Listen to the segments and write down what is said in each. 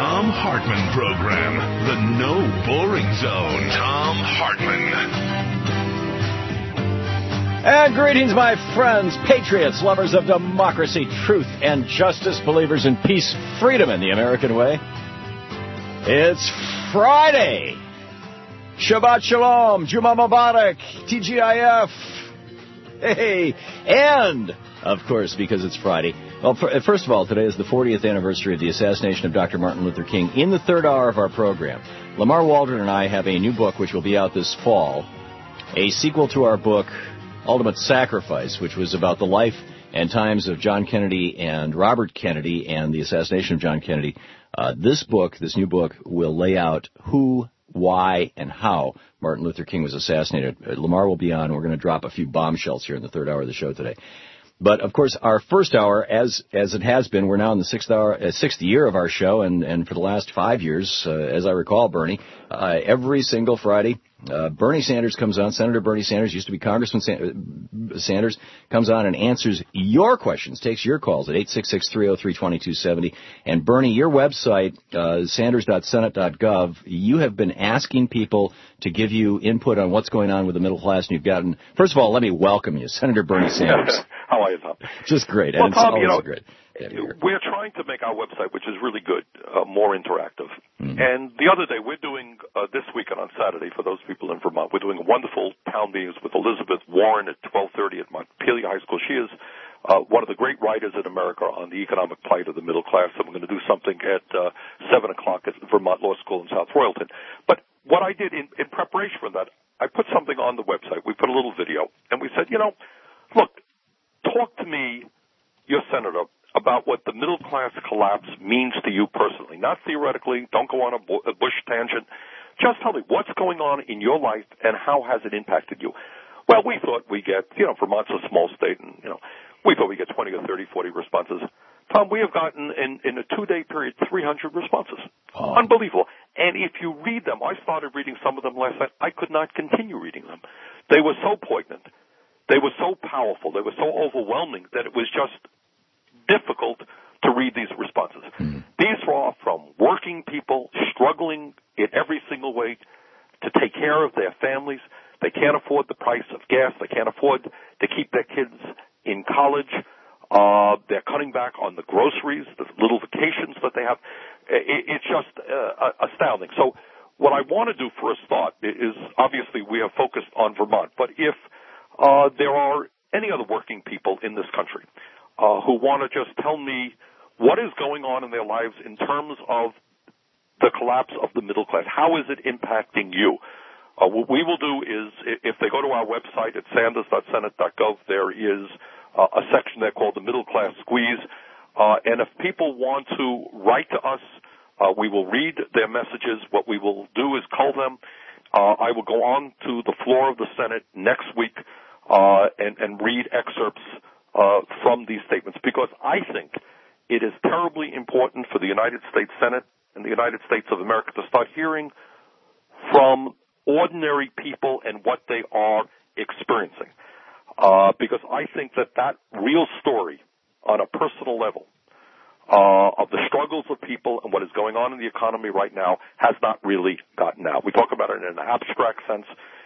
Thom Hartmann program. The No Boring Zone. Thom Hartmann. And greetings, my friends, patriots, lovers of democracy, truth, and justice, believers in peace, freedom, and the American way. It's Friday. Shabbat Shalom, Juma Mubarak, TGIF. Hey, and, of course, because it's Friday. Well, first of all, today is the 40th anniversary of the assassination of Dr. Martin Luther King. In the third hour of our program, Lamar Waldron and I have a new book which will be out this fall, a sequel to our book, Ultimate Sacrifice, which was about the life and times of John Kennedy and Robert Kennedy and the assassination of John Kennedy. This new book, will lay out who, why, and how Martin Luther King was assassinated. Lamar will be on. We're going to drop a few bombshells here in the third hour of the show today. But, of course, our first hour, as it has been, we're now in the sixth year of our show, and for the last 5 years, as I recall, Bernie, every single Friday, Bernie Sanders comes on. Senator Bernie Sanders, used to be Congressman Sanders, comes on and answers your questions, takes your calls at 866-303-2270. And, Bernie, your website, sanders.senate.gov, you have been asking people to give you input on what's going on with the middle class, and you've gotten, first of all, let me welcome you, Senator Bernie Sanders. How are you, Tom? Just great. Well, and Tom, great. We're trying to make our website, which is really good, more interactive. Mm-hmm. And the other day, we're doing, this weekend on Saturday, for those people in Vermont, we're doing wonderful town meetings with Elizabeth Warren at 12:30 at Montpelier High School. She is one of the great writers in America on the economic plight of the middle class, and we're going to do something at 7 o'clock at Vermont Law School in South Royalton. But what I did in preparation for that, I put something on the website. We put a little video, and we said, look, talk to me, your senator, about what the middle class collapse means to you personally. Not theoretically. Don't go on a Bush tangent. Just tell me what's going on in your life and how has it impacted you. Well, we thought we get, Vermont's a small state, and, we thought we get 20 or 30, 40 responses. Tom, we have gotten, in a 2-day period, 300 responses. Oh. Unbelievable. And if you read them, I started reading some of them last night. I could not continue reading them. They were so poignant. They were so powerful. They were so overwhelming that it was just difficult to read these responses. Mm. These are from working people struggling in every single way to take care of their families. They can't afford the price of gas. They can't afford to keep their kids in college. They're cutting back on the groceries, the little vacations that they have. It's just astounding. So what I want to do for a start is, obviously, we have focused on Vermont, but if there are any other working people in this country who want to just tell me what is going on in their lives in terms of the collapse of the middle class. How is it impacting you? What we will do is, if they go to our website at sanders.senate.gov, there is a section there called the Middle Class Squeeze. And if people want to write to us, we will read their messages. What we will do is cull them. I will go on to the floor of the Senate next week and read excerpts from these statements, because I think it is terribly important for the United States Senate and the United States of America to start hearing from ordinary people and what they are experiencing. Because I think that real story on a personal level of the struggles of people and what is going on in the economy right now has not really gotten out. We talk about it in an abstract sense,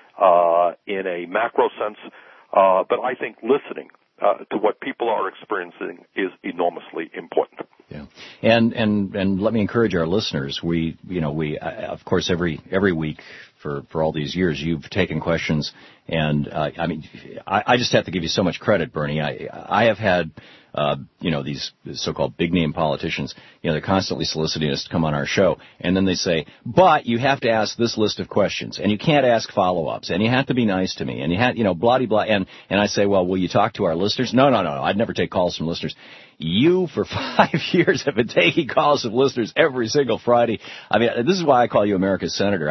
in a macro sense, but I think listening to what people are experiencing is enormously important. Yeah, and let me encourage our listeners. We of course every week for all these years you've taken questions, and I just have to give you so much credit, Bernie. I have had these so-called big-name politicians, they're constantly soliciting us to come on our show, and then they say, but you have to ask this list of questions, and you can't ask follow-ups, and you have to be nice to me, and you have, blah-de-blah, and I say, well, will you talk to our listeners? No, I'd never take calls from listeners. You, for 5 years, have been taking calls from listeners every single Friday. This is why I call you America's Senator.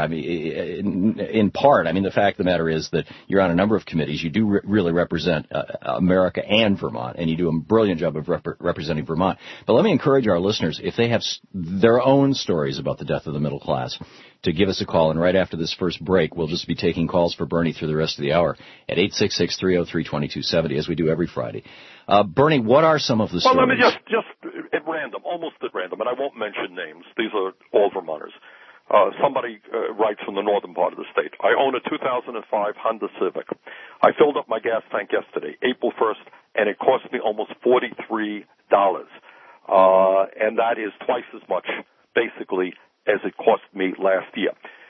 In part, the fact of the matter is that you're on a number of committees. You do really represent America and Vermont, and you do a brilliant job of representing Vermont. But let me encourage our listeners, if they have their own stories about the death of the middle class, to give us a call. And right after this first break, we'll just be taking calls for Bernie through the rest of the hour at 866-303-2270, as we do every Friday. Bernie, what are some of the stories? Well, let me just random, almost at random, and I won't mention names. These are all Vermonters. Somebody writes from the northern part of the state. I own a 2005 Honda Civic. I filled up my gas tank yesterday, April 1st, and it cost me almost $43. And that is twice as much, basically, as it cost me last year.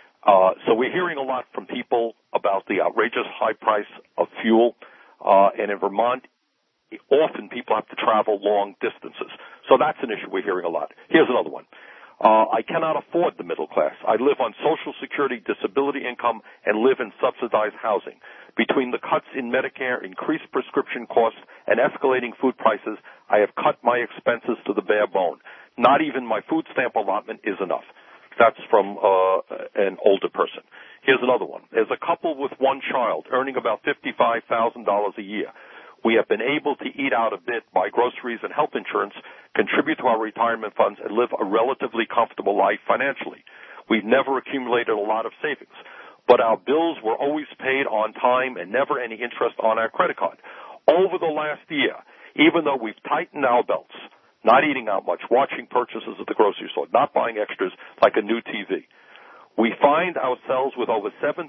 So we're hearing a lot from people about the outrageous high price of fuel. And in Vermont, often people have to travel long distances. So that's an issue we're hearing a lot. Here's another one. I cannot afford the middle class. I live on Social Security, disability income, and live in subsidized housing. Between the cuts in Medicare, increased prescription costs, and escalating food prices, I have cut my expenses to the bare bone. Not even my food stamp allotment is enough. That's from an older person. Here's another one. As a couple with one child earning about $55,000 a year, we have been able to eat out a bit, buy groceries and health insurance, contribute to our retirement funds, and live a relatively comfortable life financially. We've never accumulated a lot of savings, but our bills were always paid on time and never any interest on our credit card. Over the last year, even though we've tightened our belts, not eating out much, watching purchases at the grocery store, not buying extras like a new TV, we find ourselves with over $7,000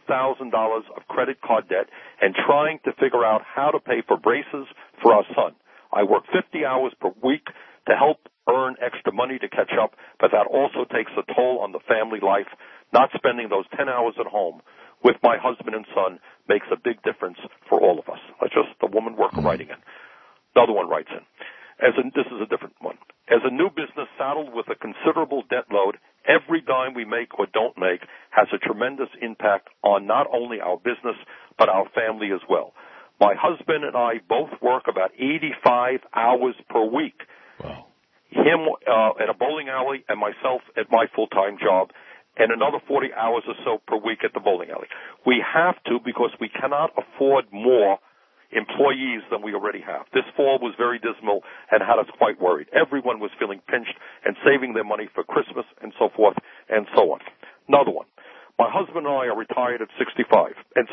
of credit card debt and trying to figure out how to pay for braces for our son. I work 50 hours per week to help earn extra money to catch up, but that also takes a toll on the family life. Not spending those 10 hours at home with my husband and son makes a big difference for all of us. That's just the woman worker writing in. Another one writes in. This is a different one. As a new business saddled with a considerable debt load, every dime we make or don't make has a tremendous impact on not only our business, but our family as well. My husband and I both work about 85 hours per week. Wow. Him at a bowling alley and myself at my full-time job, and another 40 hours or so per week at the bowling alley. We have to because we cannot afford more employees than we already have. This fall was very dismal and had us quite worried. Everyone was feeling pinched and saving their money for Christmas and so forth and so on. Another one. My husband and I are retired at 65.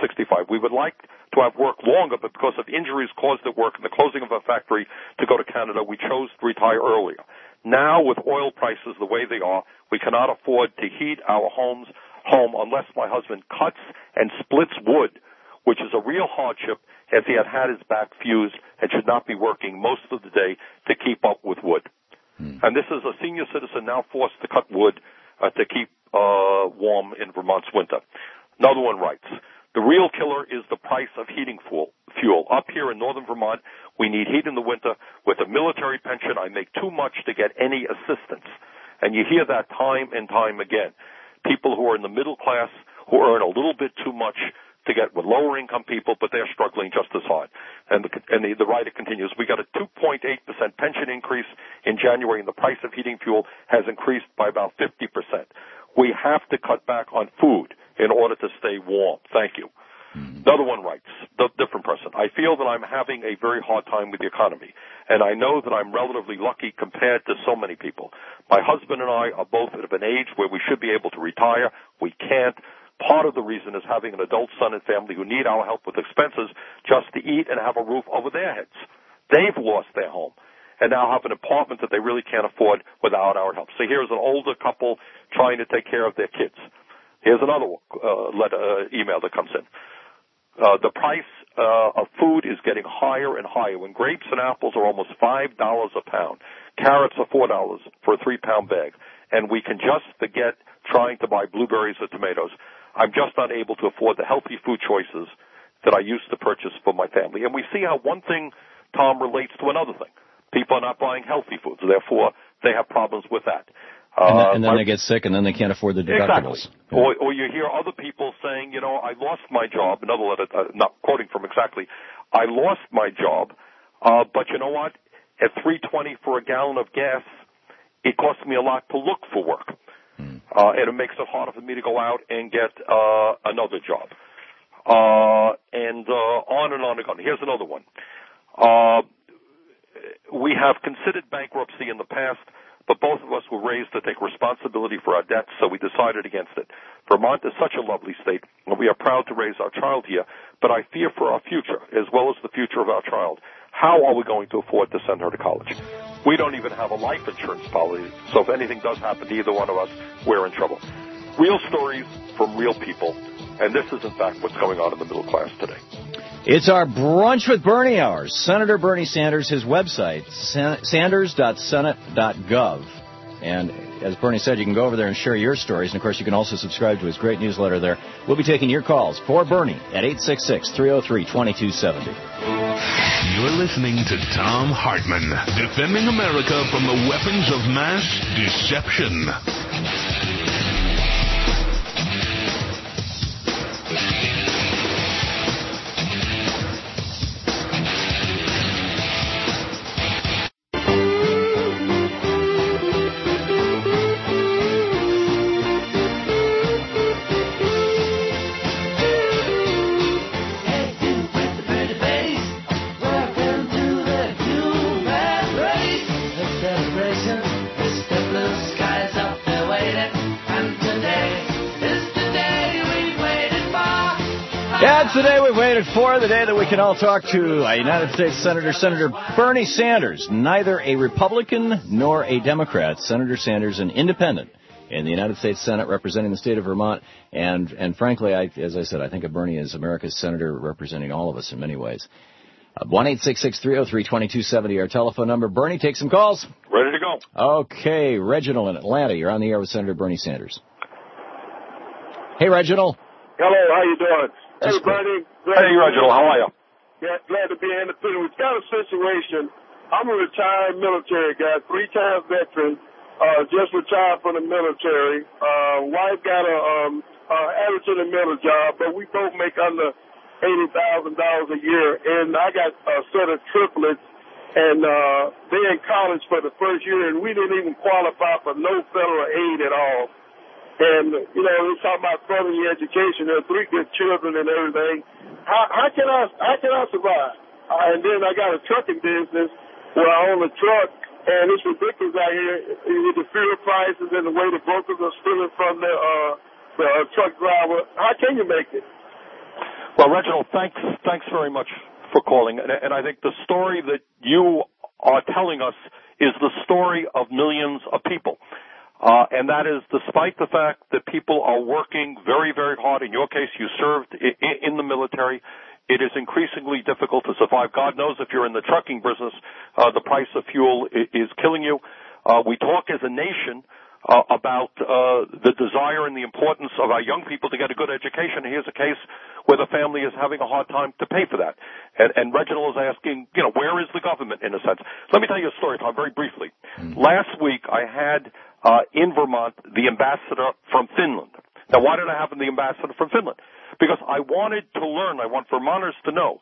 We would like to have worked longer, but because of injuries caused at work and the closing of our factory to go to Canada, we chose to retire earlier. Now, with oil prices the way they are, we cannot afford to heat our home unless my husband cuts and splits wood, which is a real hardship as he had his back fused and should not be working most of the day to keep up with wood. And this is a senior citizen now forced to cut wood to keep warm in Vermont's winter. Another one writes, the real killer is the price of heating fuel. Up here in northern Vermont, we need heat in the winter. With a military pension, I make too much to get any assistance. And you hear that time and time again. People who are in the middle class who earn a little bit too much to get with lower income people, but they're struggling just as hard. And the writer continues, we got a 2.8% pension increase in January, and the price of heating fuel has increased by about 50%. We have to cut back on food in order to stay warm. Thank you. Another one writes, the different person, I feel that I'm having a very hard time with the economy, and I know that I'm relatively lucky compared to so many people. My husband and I are both at an age where we should be able to retire. We can't. Part of the reason is having an adult son and family who need our help with expenses just to eat and have a roof over their heads. They've lost their home and now have an apartment that they really can't afford without our help. So here's an older couple trying to take care of their kids. Here's another email that comes in. The price of food is getting higher and higher. When grapes and apples are almost $5 a pound, carrots are $4 for a 3-pound bag, and we can just forget trying to buy blueberries or tomatoes. I'm just not able to afford the healthy food choices that I used to purchase for my family. And we see how one thing, Tom, relates to another thing. People are not buying healthy foods, therefore they have problems with that. And then they get sick, and then they can't afford the deductibles. Exactly. Yeah. Or you hear other people saying, you know, I lost my job. Another letter, not quoting from exactly, I lost my job, but you know what? At $3.20 for a gallon of gas, it costs me a lot to look for work. And it makes it harder for me to go out and get another job. And on and on and on. Here's another one. We have considered bankruptcy in the past, but both of us were raised to take responsibility for our debts, so we decided against it. Vermont is such a lovely state, and we are proud to raise our child here, but I fear for our future, as well as the future of our child. How are we going to afford to send her to college? We don't even have a life insurance policy, so if anything does happen to either one of us, we're in trouble. Real stories from real people, and this is, in fact, what's going on in the middle class today. It's our Brunch with Bernie hour. Senator Bernie Sanders, his website, sanders.senate.gov. And as Bernie said, you can go over there and share your stories. And, of course, you can also subscribe to his great newsletter there. We'll be taking your calls for Bernie at 866-303-2270. You're listening to Thom Hartmann, defending America from the weapons of mass deception. It's the day we've waited for, the day that we can all talk to United States Senator Bernie Sanders, neither a Republican nor a Democrat. Senator Sanders, an independent in the United States Senate representing the state of Vermont. And frankly, as I said, I think of Bernie as America's senator representing all of us in many ways. 1-866-303-2270, our telephone number. Bernie, take some calls. Ready to go. Okay, Reginald in Atlanta, you're on the air with Senator Bernie Sanders. Hey, Reginald. Hello, how you doing? Hey, Bernie. Hey, Reginald, how are you? Yeah, glad to be independent. We've got a situation. I'm a retired military guy, 3-time veteran, just retired from the military. Wife got a average in the middle job, but we both make under $80,000 a year. And I got a set of triplets, and they're in college for the first year, and we didn't even qualify for no federal aid at all. And, you know, we're talking about funding your education. There are 3 good children and everything. How can I survive? And then I got a trucking business where I own a truck, and it's ridiculous out here with the fuel prices and the way the brokers are stealing from the truck driver. How can you make it? Well, Reginald, thanks very much for calling. And I think the story that you are telling us is the story of millions of people. And that is despite the fact that people are working very, very hard. In your case, you served in the military. It is increasingly difficult to survive. God knows if you're in the trucking business, the price of fuel is killing you. We talk as a nation about the desire and the importance of our young people to get a good education. Here's a case where the family is having a hard time to pay for that. And Reginald is asking, you know, where is the government in a sense? Let me tell you a story, Tom, very briefly. Last week I had in Vermont the ambassador from Finland. Now, why did I have the ambassador from Finland? Because I wanted to learn, I want Vermonters to know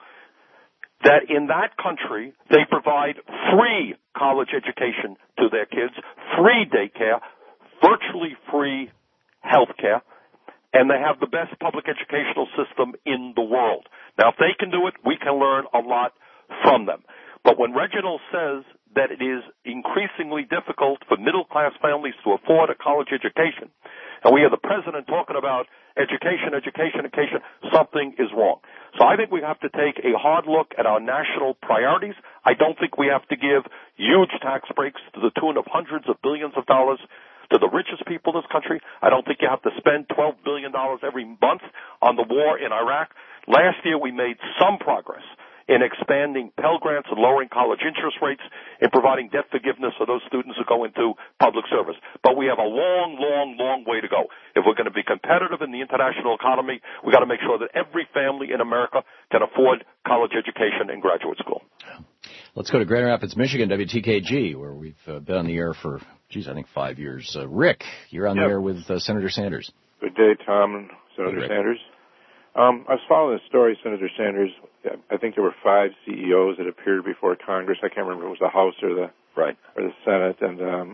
that in that country they provide free college education to their kids, free daycare, virtually free health care, and they have the best public educational system in the world. Now, if they can do it, we can learn a lot from them. But when Reginald says that it is increasingly difficult for middle-class families to afford a college education, and we have the president talking about education, something is wrong. So I think we have to take a hard look at our national priorities. I don't think we have to give huge tax breaks to the tune of hundreds of billions of dollars to the richest people in this country. I don't think you have to spend $12 billion every month on the war in Iraq. Last year we made some progress in expanding Pell Grants and lowering college interest rates and providing debt forgiveness for those students who go into public service. But we have a long, long, long way to go. If we're going to be competitive in the international economy, we've got to make sure that every family in America can afford college education and graduate school. Let's go to Grand Rapids, Michigan, WTKG, where we've been on the air for, I think 5 years. Rick, you're on the air with Senator Sanders. Good day, Tom and Senator Sanders. I was following the story, Senator Sanders. I think there were 5 CEOs that appeared before Congress. I can't remember if it was the House or the Senate. And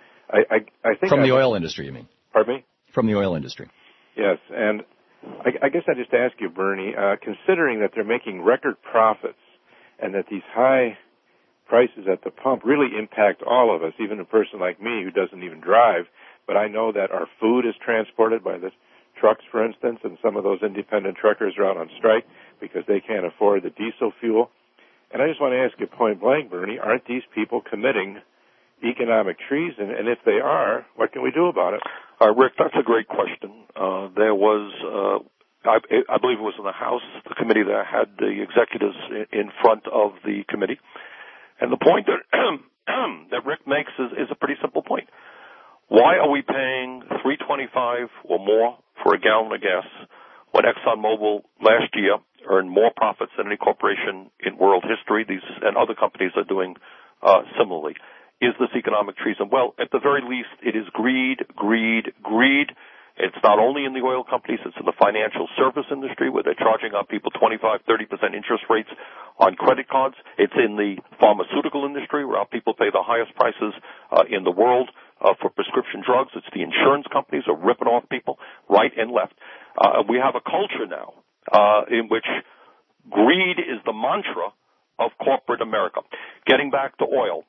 I think from the oil industry, you mean? Pardon me? From the oil industry. Yes, and I guess I just ask you, Bernie, considering that they're making record profits and that these high prices at the pump really impact all of us, even a person like me who doesn't even drive, but I know that our food is transported by the trucks, for instance, and some of those independent truckers are out on strike because they can't afford the diesel fuel. And I just want to ask you point blank, Bernie, aren't these people committing economic treason? And if they are, what can we do about it? Rick, that's a great question. There was, I believe it was in the House, the committee that had the executives in front of the committee. And the point that, that Rick makes is a pretty simple point. Why are we paying $3.25 or more for a gallon of gas when ExxonMobil last year earned more profits than any corporation in world history? These and other companies are doing similarly. Is this economic treason? Well, at the very least, it is greed, greed, greed. It's not only in the oil companies, it's in the financial service industry where they're charging up people 25, 30% interest rates on credit cards. It's in the pharmaceutical industry where our people pay the highest prices in the world for prescription drugs. It's the insurance companies are ripping off people right and left. We have a culture now in which greed is the mantra of corporate America. Getting back to oil,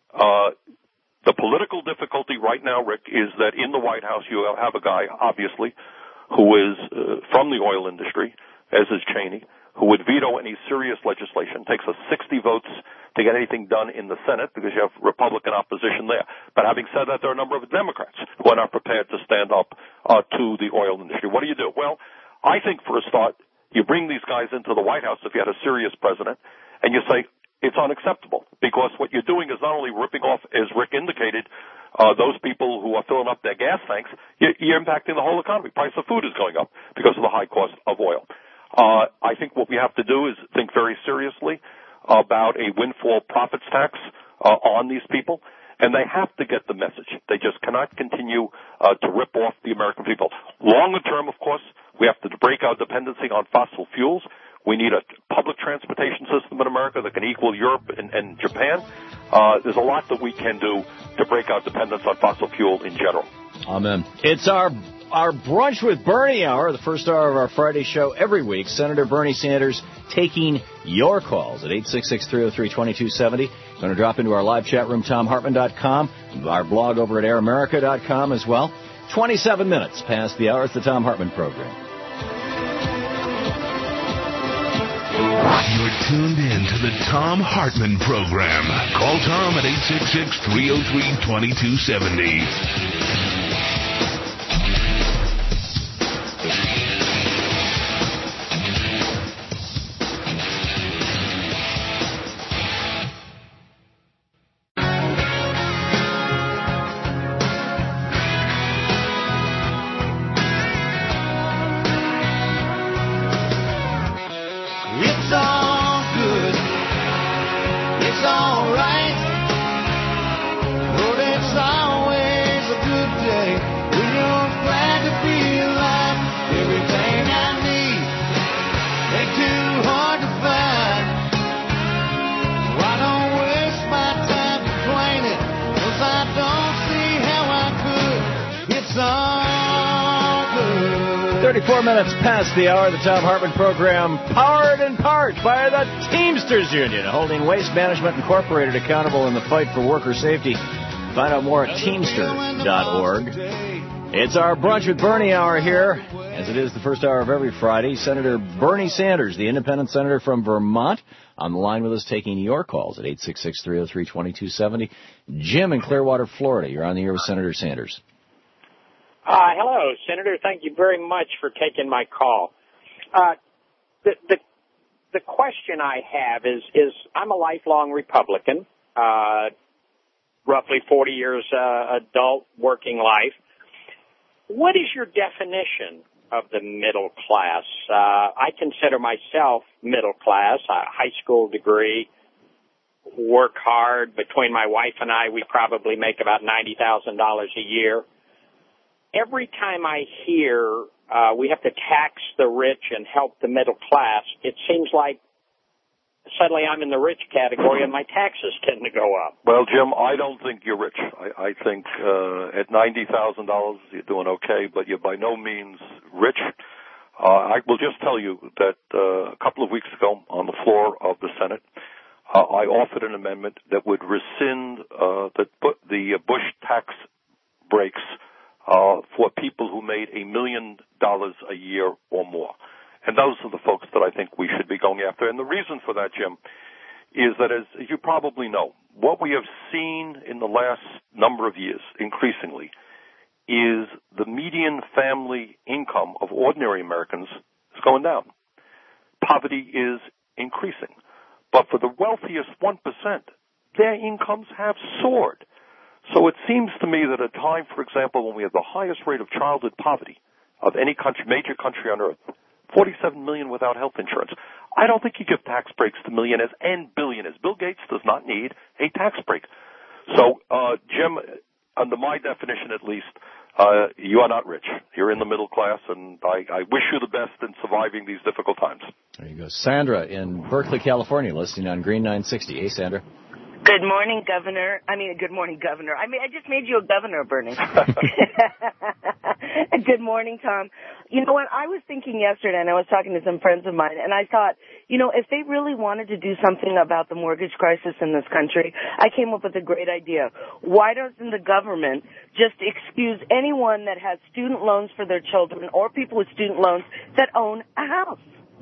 the political difficulty right now, Rick, is that in the White House you have a guy, obviously, who is from the oil industry, as is Cheney, who would veto any serious legislation. It takes us 60 votes to get anything done in the Senate because you have Republican opposition there. But having said that, there are a number of Democrats who are not prepared to stand up to the oil industry. What do you do? Well, I think for a start, you bring these guys into the White House if you had a serious president, and you say, it's unacceptable because what you're doing is not only ripping off, as Rick indicated, those people who are filling up their gas tanks, you're impacting the whole economy. Price of food is going up because of the high cost of oil. I think what we have to do is think very seriously about a windfall profits tax on these people, and they have to get the message. They just cannot continue to rip off the American people. Longer term, of course, we have to break our dependency on fossil fuels. We need a public transportation system in America that can equal Europe and Japan. There's a lot that we can do to break our dependence on fossil fuel in general. Amen. It's our Brunch with Bernie hour, the first hour of our Friday show every week. Senator Bernie Sanders taking your calls at 866-303-2270. You're going to drop into our live chat room, TomHartman.com, our blog over at AirAmerica.com as well. 27 minutes past the hour. It's the Thom Hartmann Program. You're tuned in to the Thom Hartmann Program. Call Tom at 866-303-2270. Past the hour, the Thom Hartmann Program, powered in part by the Teamsters Union, holding Waste Management Incorporated accountable in the fight for worker safety. Find out more at teamsters.org. It's our Brunch with Bernie hour here, as it is the first hour of every Friday. Senator Bernie Sanders, the independent senator from Vermont, on the line with us taking your calls at 866-303-2270. Jim in Clearwater, Florida, you're on the air with Senator Sanders. Hello, Senator. Thank you very much for taking my call. The question I have is I'm a lifelong Republican, roughly 40 years adult working life. What is your definition of the middle class? I consider myself middle class, a high school degree, work hard. Between my wife and I, we probably make about $90,000 a year. Every time I hear we have to tax the rich and help the middle class, it seems like suddenly I'm in the rich category and my taxes tend to go up. Well, Jim, I don't think you're rich. I think at $90,000 you're doing okay, but you're by no means rich. I will just tell you that a couple of weeks ago on the floor of the Senate, I offered an amendment that would rescind the Bush tax breaks for people who made $1 million a year or more. And those are the folks that I think we should be going after. And the reason for that, Jim, is that, as you probably know, what we have seen in the last number of years, increasingly, is the median family income of ordinary Americans is going down. Poverty is increasing. But for the wealthiest 1%, their incomes have soared. So it seems to me that at a time, for example, when we have the highest rate of childhood poverty of any country, major country on earth, 47 million without health insurance, I don't think you give tax breaks to millionaires and billionaires. Bill Gates does not need a tax break. So, Jim, under my definition at least, you are not rich. You're in the middle class, and I wish you the best in surviving these difficult times. There you go. Sandra in Berkeley, California, listening on Green 960. Hey, Sandra. Good morning, Governor. Good morning, Governor. I just made you a governor, Bernie. Good morning, Tom. You know what? I was thinking yesterday, and I was talking to some friends of mine, and I thought, if they really wanted to do something about the mortgage crisis in this country, I came up with a great idea. Why doesn't the government just excuse anyone that has student loans for their children or people with student loans that own a house?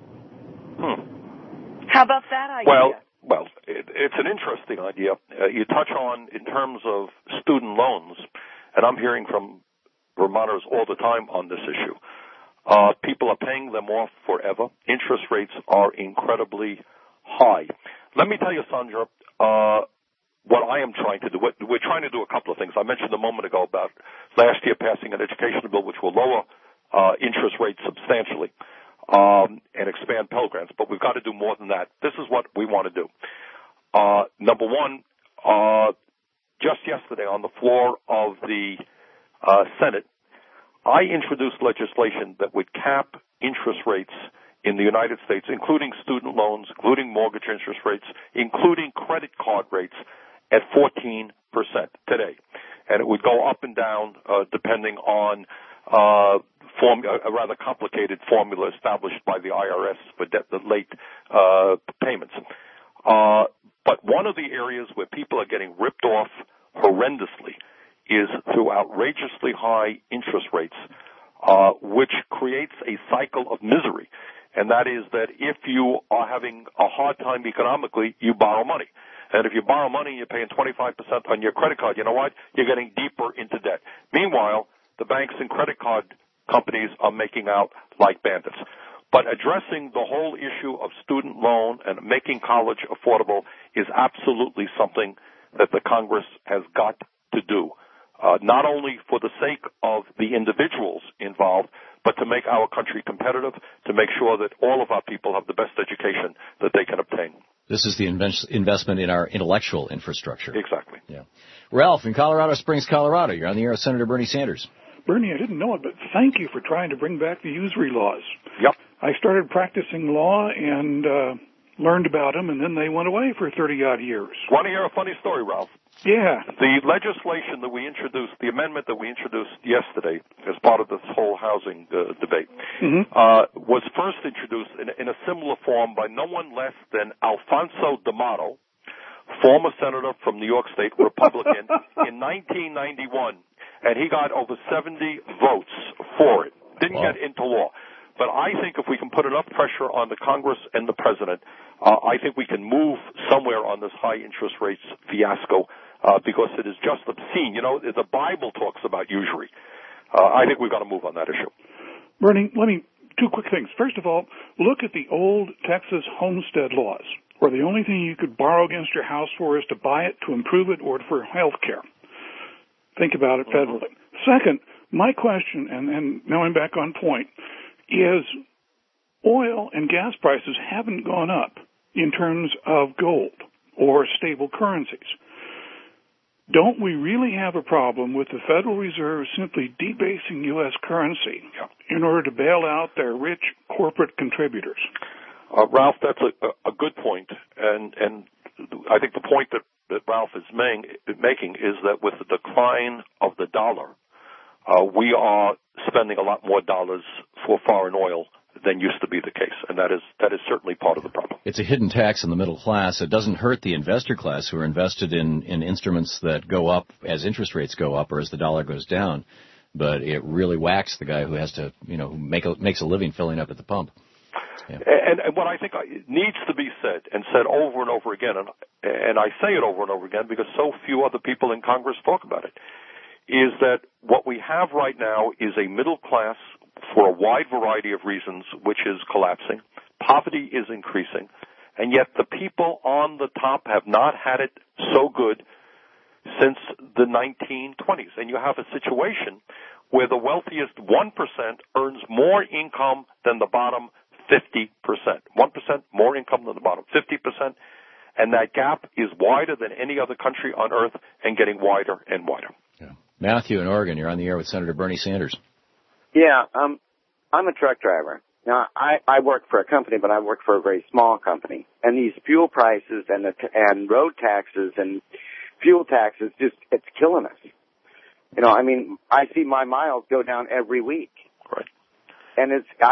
How about that idea? Well, it's an interesting idea. You touch on, in terms of student loans, and I'm hearing from Vermonters all the time on this issue. People are paying them off forever. Interest rates are incredibly high. Let me tell you, Sandra, what I am trying to do. We're trying to do a couple of things. I mentioned a moment ago about last year passing an education bill which will lower interest rates substantially. And expand Pell Grants, but we've got to do more than that. This is what we want to do. Number one, just yesterday on the floor of the Senate, I introduced legislation that would cap interest rates in the United States, including student loans, including mortgage interest rates, including credit card rates, at 14% today. And it would go up and down depending on a rather complicated formula established by the IRS for late payments. But one of the areas where people are getting ripped off horrendously is through outrageously high interest rates, which creates a cycle of misery. And that is that if you are having a hard time economically, you borrow money. And if you borrow money, you're paying 25% on your credit card. You know what? You're getting deeper into debt. Meanwhile, the banks and credit card companies are making out like bandits. But addressing the whole issue of student loan and making college affordable is absolutely something that the Congress has got to do, not only for the sake of the individuals involved, but to make our country competitive, to make sure that all of our people have the best education that they can obtain. This is the investment in our intellectual infrastructure. Exactly. Yeah. Ralph in Colorado Springs, Colorado. You're on the air with Senator Bernie Sanders. Bernie, I didn't know it, but thank you for trying to bring back the usury laws. Yep. I started practicing law and learned about them, and then they went away for 30-odd years. Want to hear a funny story, Ralph? Yeah. The legislation that we introduced, the amendment that we introduced yesterday as part of this whole housing debate, was first introduced in a similar form by no one less than Alfonso D'Amato, former senator from New York State, Republican, in 1991. And he got over 70 votes for it. Didn't get into law. But I think if we can put enough pressure on the Congress and the President, I think we can move somewhere on this high interest rates fiasco because it is just obscene. You know, the Bible talks about usury. I think we've got to move on that issue. Bernie, two quick things. First of all, look at the old Texas homestead laws, where the only thing you could borrow against your house for is to buy it, to improve it, or for health care. Think about it federally. Second, my question, and now I'm back on point, is oil and gas prices haven't gone up in terms of gold or stable currencies. Don't we really have a problem with the Federal Reserve simply debasing U.S. currency in order to bail out their rich corporate contributors? Ralph, that's a good point, and I think the point that Ralph is making is that with the decline of the dollar, we are spending a lot more dollars for foreign oil than used to be the case, and that is certainly part of the problem. It's a hidden tax in the middle class. It doesn't hurt the investor class who are invested in instruments that go up as interest rates go up or as the dollar goes down, but it really whacks the guy who has to, who makes a living filling up at the pump. Yeah. And what I think needs to be said, and said over and over again, and I say it over and over again because so few other people in Congress talk about it, is that what we have right now is a middle class for a wide variety of reasons, which is collapsing. Poverty is increasing. And yet the people on the top have not had it so good since the 1920s. And you have a situation where the wealthiest 1% earns more income than the bottom 50%. 1% more income than the bottom 50%. And that gap is wider than any other country on earth and getting wider and wider. Yeah. Matthew in Oregon, you're on the air with Senator Bernie Sanders. Yeah, I'm a truck driver. Now, I work for a company, but I work for a very small company. And these fuel prices and road taxes and fuel taxes, it's killing us. You know, I mean, I see my miles go down every week. Right. And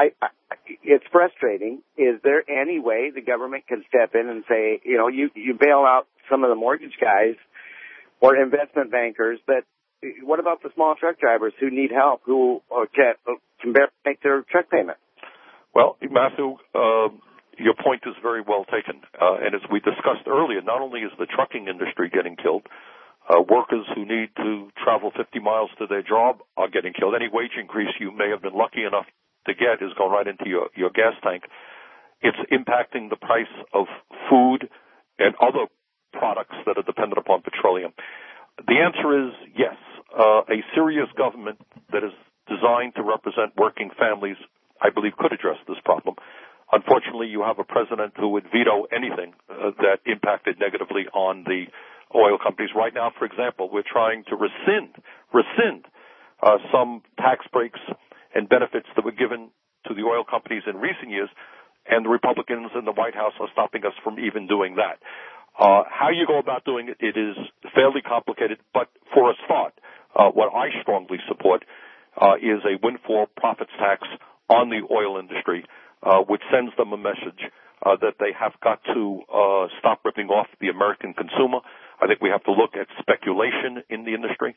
it's frustrating. Is there any way the government can step in and say, you know, you bail out some of the mortgage guys or investment bankers, but what about the small truck drivers who need help, who can barely make their truck payment? Well, Matthew, your point is very well taken. And as we discussed earlier, not only is the trucking industry getting killed, workers who need to travel 50 miles to their job are getting killed. Any wage increase you may have been lucky enough to get is going right into your gas tank. It's impacting the price of food and other products that are dependent upon petroleum. The answer is yes. A serious government that is designed to represent working families, I believe, could address this problem. Unfortunately, you have a president who would veto anything that impacted negatively on the oil companies. Right now, for example, we're trying to rescind some tax breaks and benefits that were given to the oil companies in recent years, and the Republicans in the White House are stopping us from even doing that. How you go about doing it, it is fairly complicated, but for a start, what I strongly support is a windfall profits tax on the oil industry, which sends them a message that they have got to stop ripping off the American consumer. I think we have to look at speculation in the industry.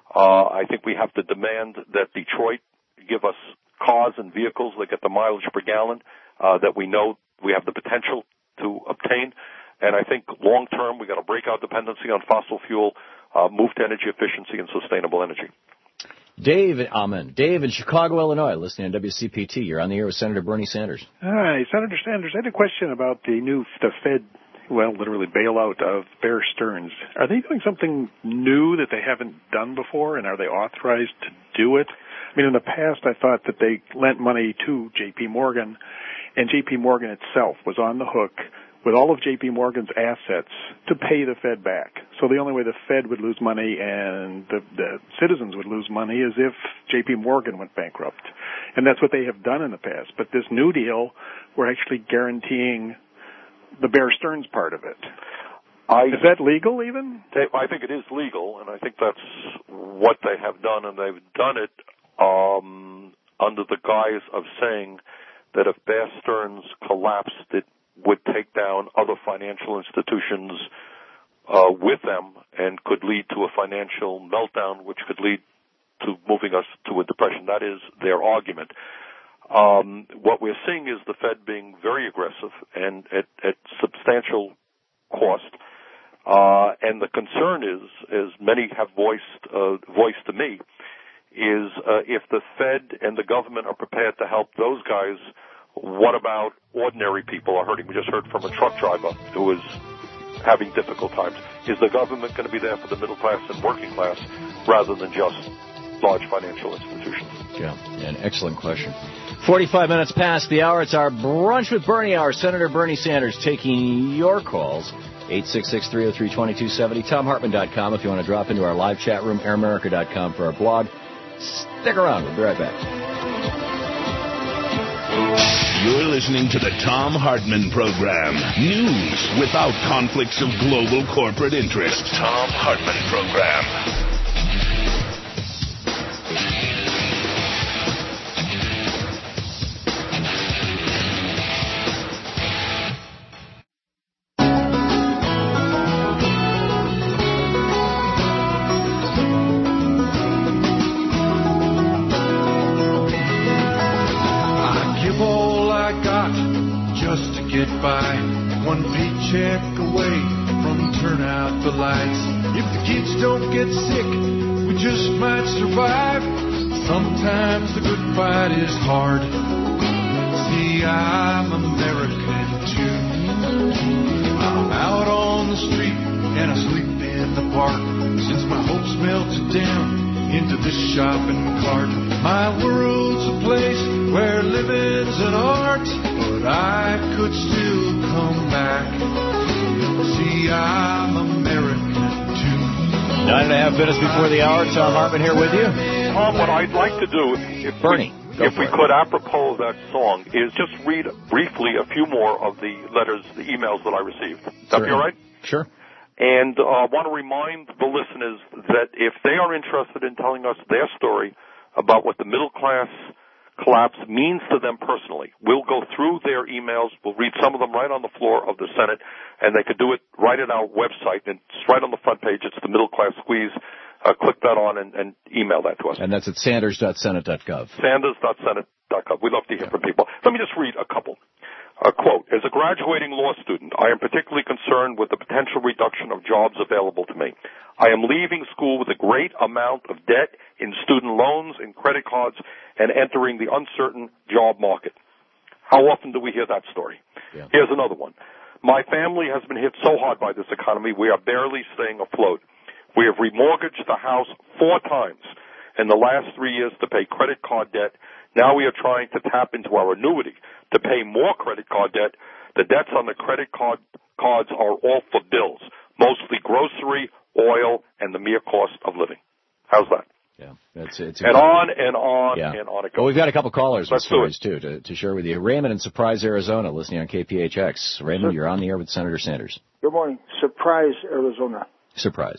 I think we have to demand that Detroit give us cars and vehicles that get the mileage per gallon that we know we have the potential to obtain. And I think long term, we've got to break our dependency on fossil fuel, move to energy efficiency and sustainable energy. Dave in Chicago, Illinois, listening to WCPT. You're on the air with Senator Bernie Sanders. Hi, Senator Sanders. I had a question about the Fed, literally bailout of Bear Stearns. Are they doing something new that they haven't done before, and are they authorized to do it? I mean, in the past, I thought that they lent money to J.P. Morgan, and J.P. Morgan itself was on the hook with all of J.P. Morgan's assets to pay the Fed back. So the only way the Fed would lose money and the citizens would lose money is if J.P. Morgan went bankrupt. And that's what they have done in the past. But this new deal, we're actually guaranteeing the Bear Stearns part of it. Is that legal even? I think it is legal, and I think that's what they have done, and they've done it under the guise of saying that if Bear Stearns collapsed, it would take down other financial institutions with them and could lead to a financial meltdown, which could lead to moving us to a depression. That is their argument. What we're seeing is the Fed being very aggressive and at substantial cost. And the concern is, as many have voiced to me, is if the Fed and the government are prepared to help those guys, what about ordinary people are hurting? We just heard from a truck driver who is having difficult times. Is the government going to be there for the middle class and working class rather than just large financial institutions? Yeah, an excellent question. 45 minutes past the hour. It's our Brunch with Bernie hour. Senator Bernie Sanders taking your calls. 866-303-2270. TomHartman.com if you want to drop into our live chat room. AirAmerica.com for our blog. Stick around. We'll be right back. You're listening to the Thom Hartmann Program. News without conflicts of global corporate interest. The Thom Hartmann Program. I give all I got paycheck away from turn out the lights. If the kids don't get sick, we just might survive. Sometimes the good fight is hard. See, I'm American too. I'm out on the street and I sleep in the park. Since my hopes melted down into this shopping cart. My world's a place where living's an art, but I could still come back. See, I'm American too. 9.5 minutes before the hour. Tom Hartman here with you. Tom, what I'd like to do, if we could, apropos of that song, is just read briefly a few more of the letters, the emails that I received. That be all right? Sure. And I want to remind the listeners that if they are interested in telling us their story about what the middle class collapse means to them personally, we'll go through their emails. We'll read some of them right on the floor of the Senate, and they could do it right at our website. And it's right on the front page. It's the Middle Class Squeeze. Click that on and email that to us. And that's at sanders.senate.gov. Sanders.senate.gov. We'd love to hear from people. Let me just read a couple. Quote, as a graduating law student, I am particularly concerned with the potential reduction of jobs available to me. I am leaving school with a great amount of debt in student loans and credit cards and entering the uncertain job market. How often do we hear that story? Yeah. Here's another one. My family has been hit so hard by this economy, we are barely staying afloat. We have remortgaged the house 4 times in the last 3 years to pay credit card debt. Now we are trying to tap into our annuity to pay more credit card debt. The debts on the credit cards are all for bills, mostly grocery, oil, and the mere cost of living. How's that? Yeah, it's and on and on and on it goes. Well, we've got a couple callers with stories, too, to share with you. Raymond in Surprise, Arizona, listening on KPHX. Raymond, you're on the air with Senator Sanders. Good morning. Surprise, Arizona. Surprise.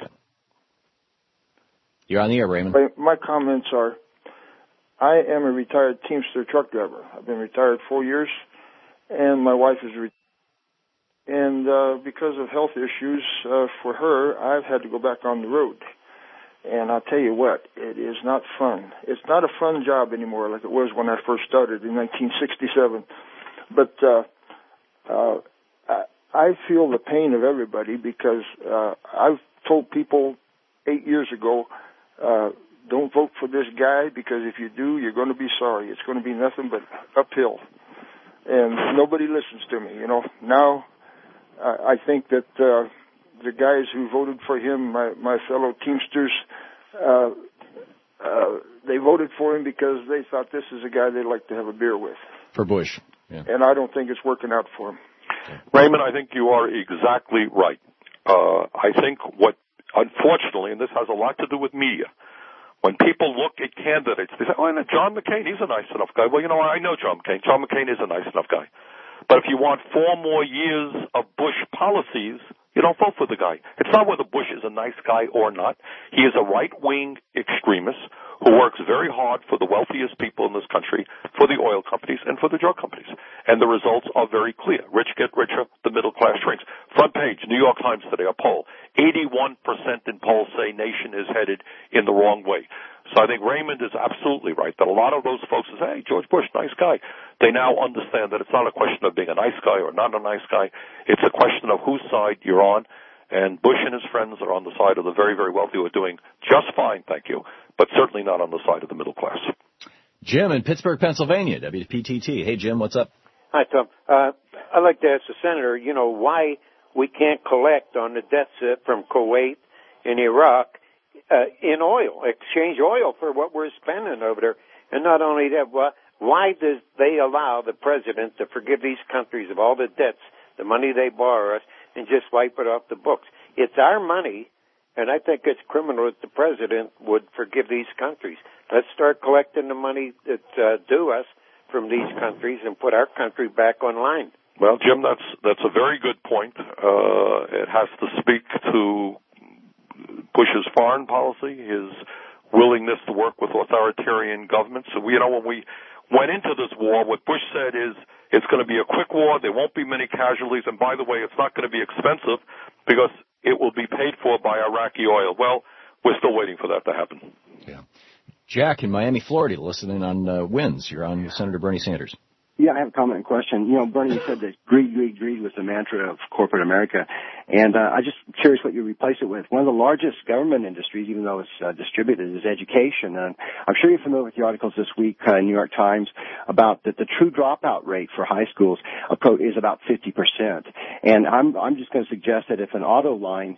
You're on the air, Raymond. My comments are, I am a retired Teamster truck driver. I've been retired 4 years, and my wife is retired. And because of health issues for her, I've had to go back on the road. And I'll tell you what, it is not fun. It's not a fun job anymore like it was when I first started in 1967. But I feel the pain of everybody because I've told people 8 years ago, don't vote for this guy because if you do, you're going to be sorry. It's going to be nothing but uphill. And nobody listens to me, you know. Now, I think that the guys who voted for him, my fellow Teamsters, they voted for him because they thought this is a guy they'd like to have a beer with. For Bush. Yeah. And I don't think it's working out for him. Raymond, I think you are exactly right. I think unfortunately, and this has a lot to do with media, when people look at candidates, they say, oh, and John McCain, he's a nice enough guy. Well, you know, I know John McCain. John McCain is a nice enough guy. But if you want 4 more years of Bush policies, you don't vote for the guy. It's not whether Bush is a nice guy or not. He is a right-wing extremist who works very hard for the wealthiest people in this country, for the oil companies, and for the drug companies. And the results are very clear. Rich get richer, the middle class shrinks. Front page, New York Times today, a poll. 81% in polls say nation is headed in the wrong way. So I think Raymond is absolutely right that a lot of those folks say, hey, George Bush, nice guy. They now understand that it's not a question of being a nice guy or not a nice guy. It's a question of whose side you're on. And Bush and his friends are on the side of the very, very wealthy who are doing just fine, thank you, but certainly not on the side of the middle class. Jim in Pittsburgh, Pennsylvania, WPTT. Hey, Jim, what's up? Hi, Tom. I'd like to ask the Senator, you know, why we can't collect on the debts from Kuwait and Iraq in oil, exchange oil for what we're spending over there. And not only that, why does they allow the president to forgive these countries of all the debts, the money they borrow us, and just wipe it off the books? It's our money, and I think it's criminal that the president would forgive these countries. Let's start collecting the money that's due us from these countries and put our country back online. Well, Jim, that's a very good point. It has to speak to Bush's foreign policy, his willingness to work with authoritarian governments. So, you know, when we went into this war, what Bush said is it's going to be a quick war, there won't be many casualties, and by the way, it's not going to be expensive because it will be paid for by Iraqi oil. Well, we're still waiting for that to happen. Yeah. Jack in Miami, Florida, listening on WINS. You're on with Senator Bernie Sanders. Yeah, I have a comment and question. You know, Bernie, you said that greed was the mantra of corporate America. And I'm just curious what you replace it with. One of the largest government industries, even though it's distributed, is education. And I'm sure you're familiar with the articles this week in New York Times about that the true dropout rate for high schools is about 50%. And I'm just going to suggest that if an auto line,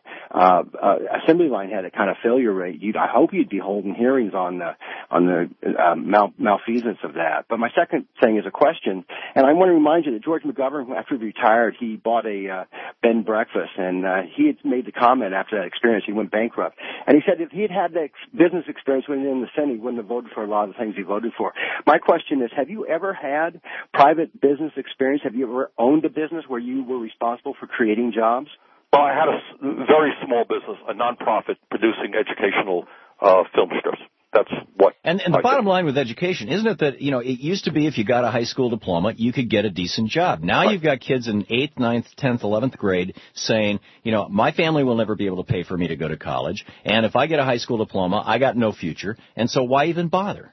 assembly line had a kind of failure rate, I hope you'd be holding hearings on the malfeasance of that. But my second thing is a question, and I want to remind you that George McGovern, after he retired, he bought a bed and breakfast, and he had made the comment after that experience, he went bankrupt. And he said if he had had that business experience when he was in the Senate, he wouldn't have voted for a lot of the things he voted for. My question is, have you ever had private business experience? Have you ever owned a business where you were responsible for creating jobs? Well, I had a very small business, a nonprofit producing educational film strips. That's what. And the bottom line with education, isn't it that, you know, it used to be if you got a high school diploma, you could get a decent job. Now you've got kids in 8th, 9th, 10th, 11th grade saying, you know, my family will never be able to pay for me to go to college. And if I get a high school diploma, I got no future. And so why even bother?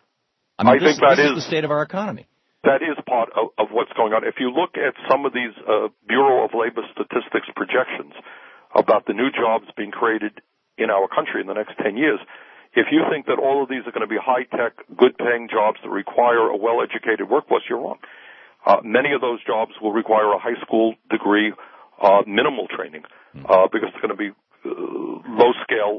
I mean, this is the state of our economy. That is part of what's going on. If you look at some of these Bureau of Labor Statistics projections about the new jobs being created in our country in the next 10 years, if you think that all of these are going to be high-tech, good-paying jobs that require a well-educated workforce, you're wrong. Many of those jobs will require a high school degree, minimal training, because it's going to be low-scale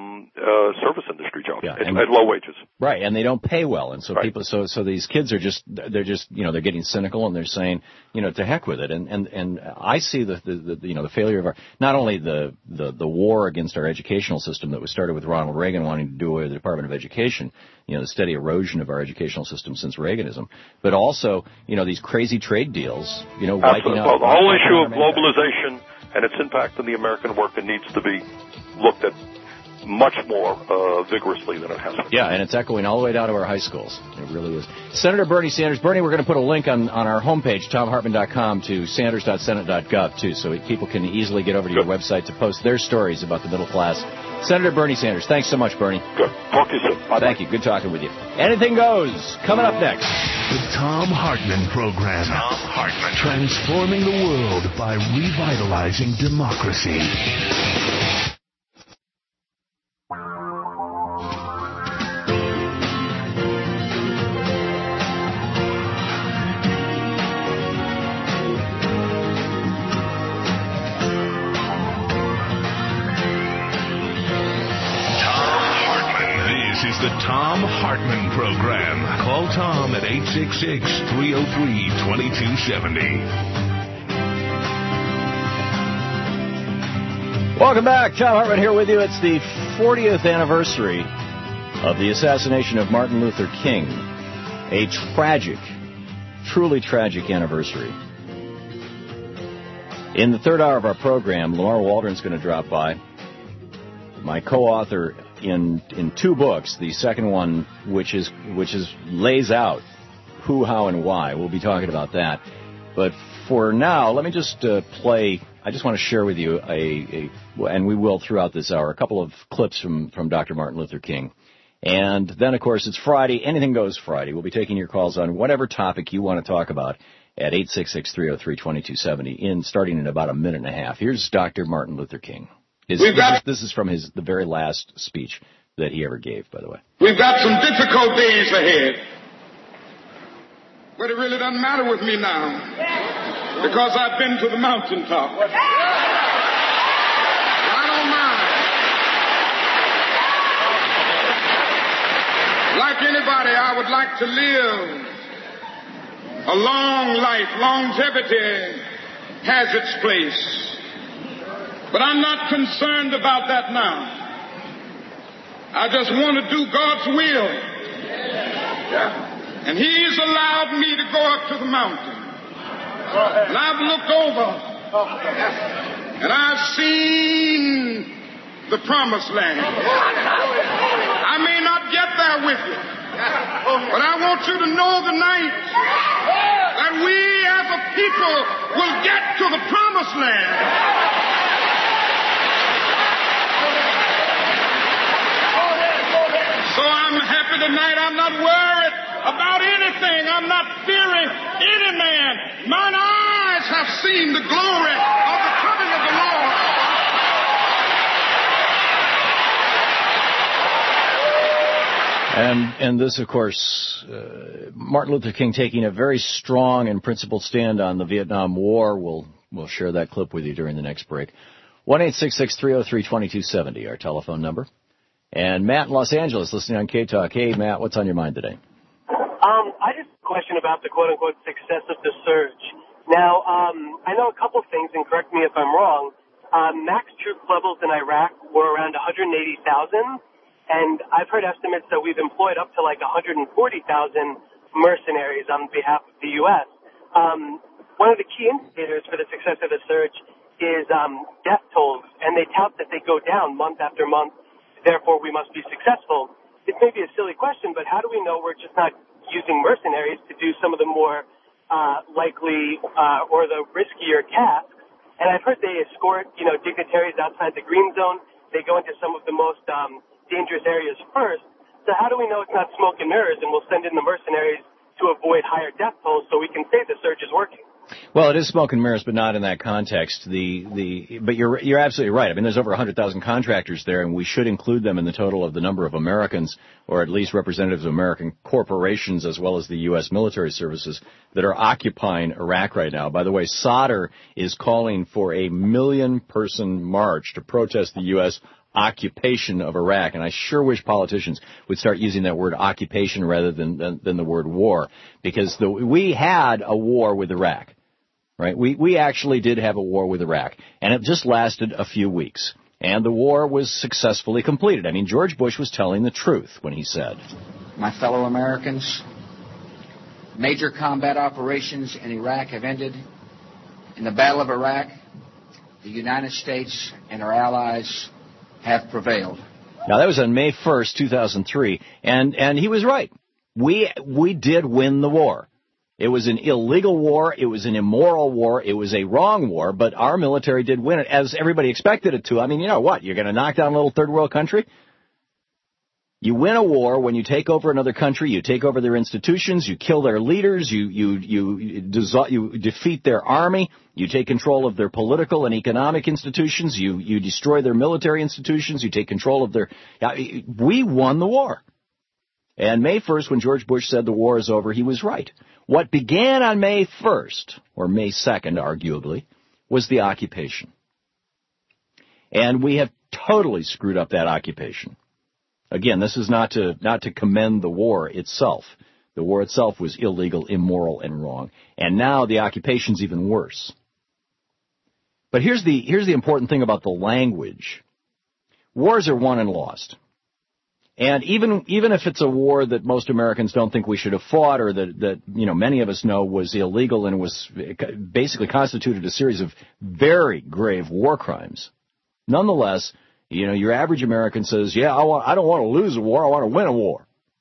service industry jobs at low wages. Right, and they don't pay well, and so people, so these kids are they're they're getting cynical, and they're saying, you know, to heck with it. And I see the failure of our, not only the war against our educational system that was started with Ronald Reagan wanting to do away with the Department of Education, you know, the steady erosion of our educational system since Reaganism, but also, you know, these crazy trade deals, you know, wiping out. Well, the whole issue of globalization and its impact on the American worker needs to be looked at much more vigorously than it has been. Yeah, and it's echoing all the way down to our high schools. It really is. Senator Bernie Sanders. Bernie, we're going to put a link on our homepage, TomHartman.com, to Sanders.Senate.gov, too, so people can easily get over to your website to post their stories about the middle class. Senator Bernie Sanders, thanks so much, Bernie. Good. Talk to you soon. Bye. Thank you. Good talking with you. Anything Goes. Coming up next. The Thom Hartmann Program. Thom Hartmann. Transforming the world by revitalizing democracy. The Thom Hartmann Program. Call Tom at 866-303-2270. Welcome back. Thom Hartmann here with you. It's the 40th anniversary of the assassination of Martin Luther King. A tragic, truly tragic anniversary. In the third hour of our program, Lamar Waldron's going to drop by. My co-author in two books, the second one, which lays out who, how, and why. We'll be talking about that. But for now, let me just play. I just want to share with you and we will throughout this hour, a couple of clips from Dr. Martin Luther King. And then, of course, it's Friday. Anything Goes Friday. We'll be taking your calls on whatever topic you want to talk about at 866-303-2270, starting in about a minute and a half. Here's Dr. Martin Luther King. This is from the very last speech that he ever gave, by the way. We've got some difficult days ahead. But it really doesn't matter with me now, because I've been to the mountaintop. I don't mind. Like anybody, I would like to live a long life. Longevity has its place. But I'm not concerned about that now. I just want to do God's will. And He's allowed me to go up to the mountain. And I've looked over. And I've seen the promised land. I may not get there with you. But I want you to know tonight that we as a people will get to the promised land. So I'm happy tonight. I'm not worried about anything. I'm not fearing any man. Mine eyes have seen the glory of the coming of the Lord. And this, of course, Martin Luther King taking a very strong and principled stand on the Vietnam War. We'll share that clip with you during the next break. 1-866-303-2270, our telephone number. And Matt in Los Angeles, listening on K-Talk. Hey, Matt, what's on your mind today? I just have a question about the quote-unquote success of the surge. Now, I know a couple of things, and correct me if I'm wrong. Max troop levels in Iraq were around 180,000, and I've heard estimates that we've employed up to like 140,000 mercenaries on behalf of the U.S. One of the key indicators for the success of the surge is death tolls, and they tout that they go down month after month. Therefore, we must be successful. It may be a silly question, but how do we know we're just not using mercenaries to do some of the more likely or the riskier tasks? And I've heard they escort, dignitaries outside the green zone. They go into some of the most dangerous areas first. So how do we know it's not smoke and mirrors, and we'll send in the mercenaries to avoid higher death tolls so we can say the surge is working? Well, it is smoke and mirrors, but not in that context. But you're absolutely right. I mean, there's over 100,000 contractors there, and we should include them in the total of the number of Americans, or at least representatives of American corporations, as well as the U.S. military services that are occupying Iraq right now. By the way, Sadr is calling for a 1 million-person march to protest the U.S. occupation of Iraq, and I sure wish politicians would start using that word occupation rather than the word war, because we had a war with Iraq. Right? We actually did have a war with Iraq, and it just lasted a few weeks. And the war was successfully completed. I mean, George Bush was telling the truth when he said, "My fellow Americans, major combat operations in Iraq have ended. In the Battle of Iraq, the United States and our allies have prevailed." Now, that was on May 1st, 2003, and he was right. We did win the war. It was an illegal war. It was an immoral war. It was a wrong war, but our military did win it, as everybody expected it to. I mean, you know what? You're going to knock down a little third world country? You win a war when you take over another country, you take over their institutions, you kill their leaders, you defeat their army, you take control of their political and economic institutions, you destroy their military institutions, you take control of their... We won the war. And May 1st, when George Bush said the war is over, he was right. What began on May 1st, or May 2nd, arguably, was the occupation. And we have totally screwed up that occupation. Again, this is not to commend the war itself. The war itself was illegal, immoral, and wrong. And now the occupation's even worse. But here's the important thing about the language. Wars are won and lost. And even if it's a war that most Americans don't think we should have fought, or that many of us know was illegal and was basically constituted a series of very grave war crimes, nonetheless, your average American says, "Yeah, I don't want to lose a war, I want to win a war."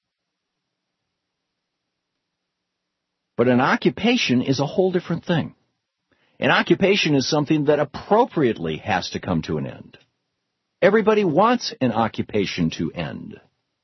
But an occupation is a whole different thing. An occupation is something that appropriately has to come to an end. Everybody wants an occupation to end.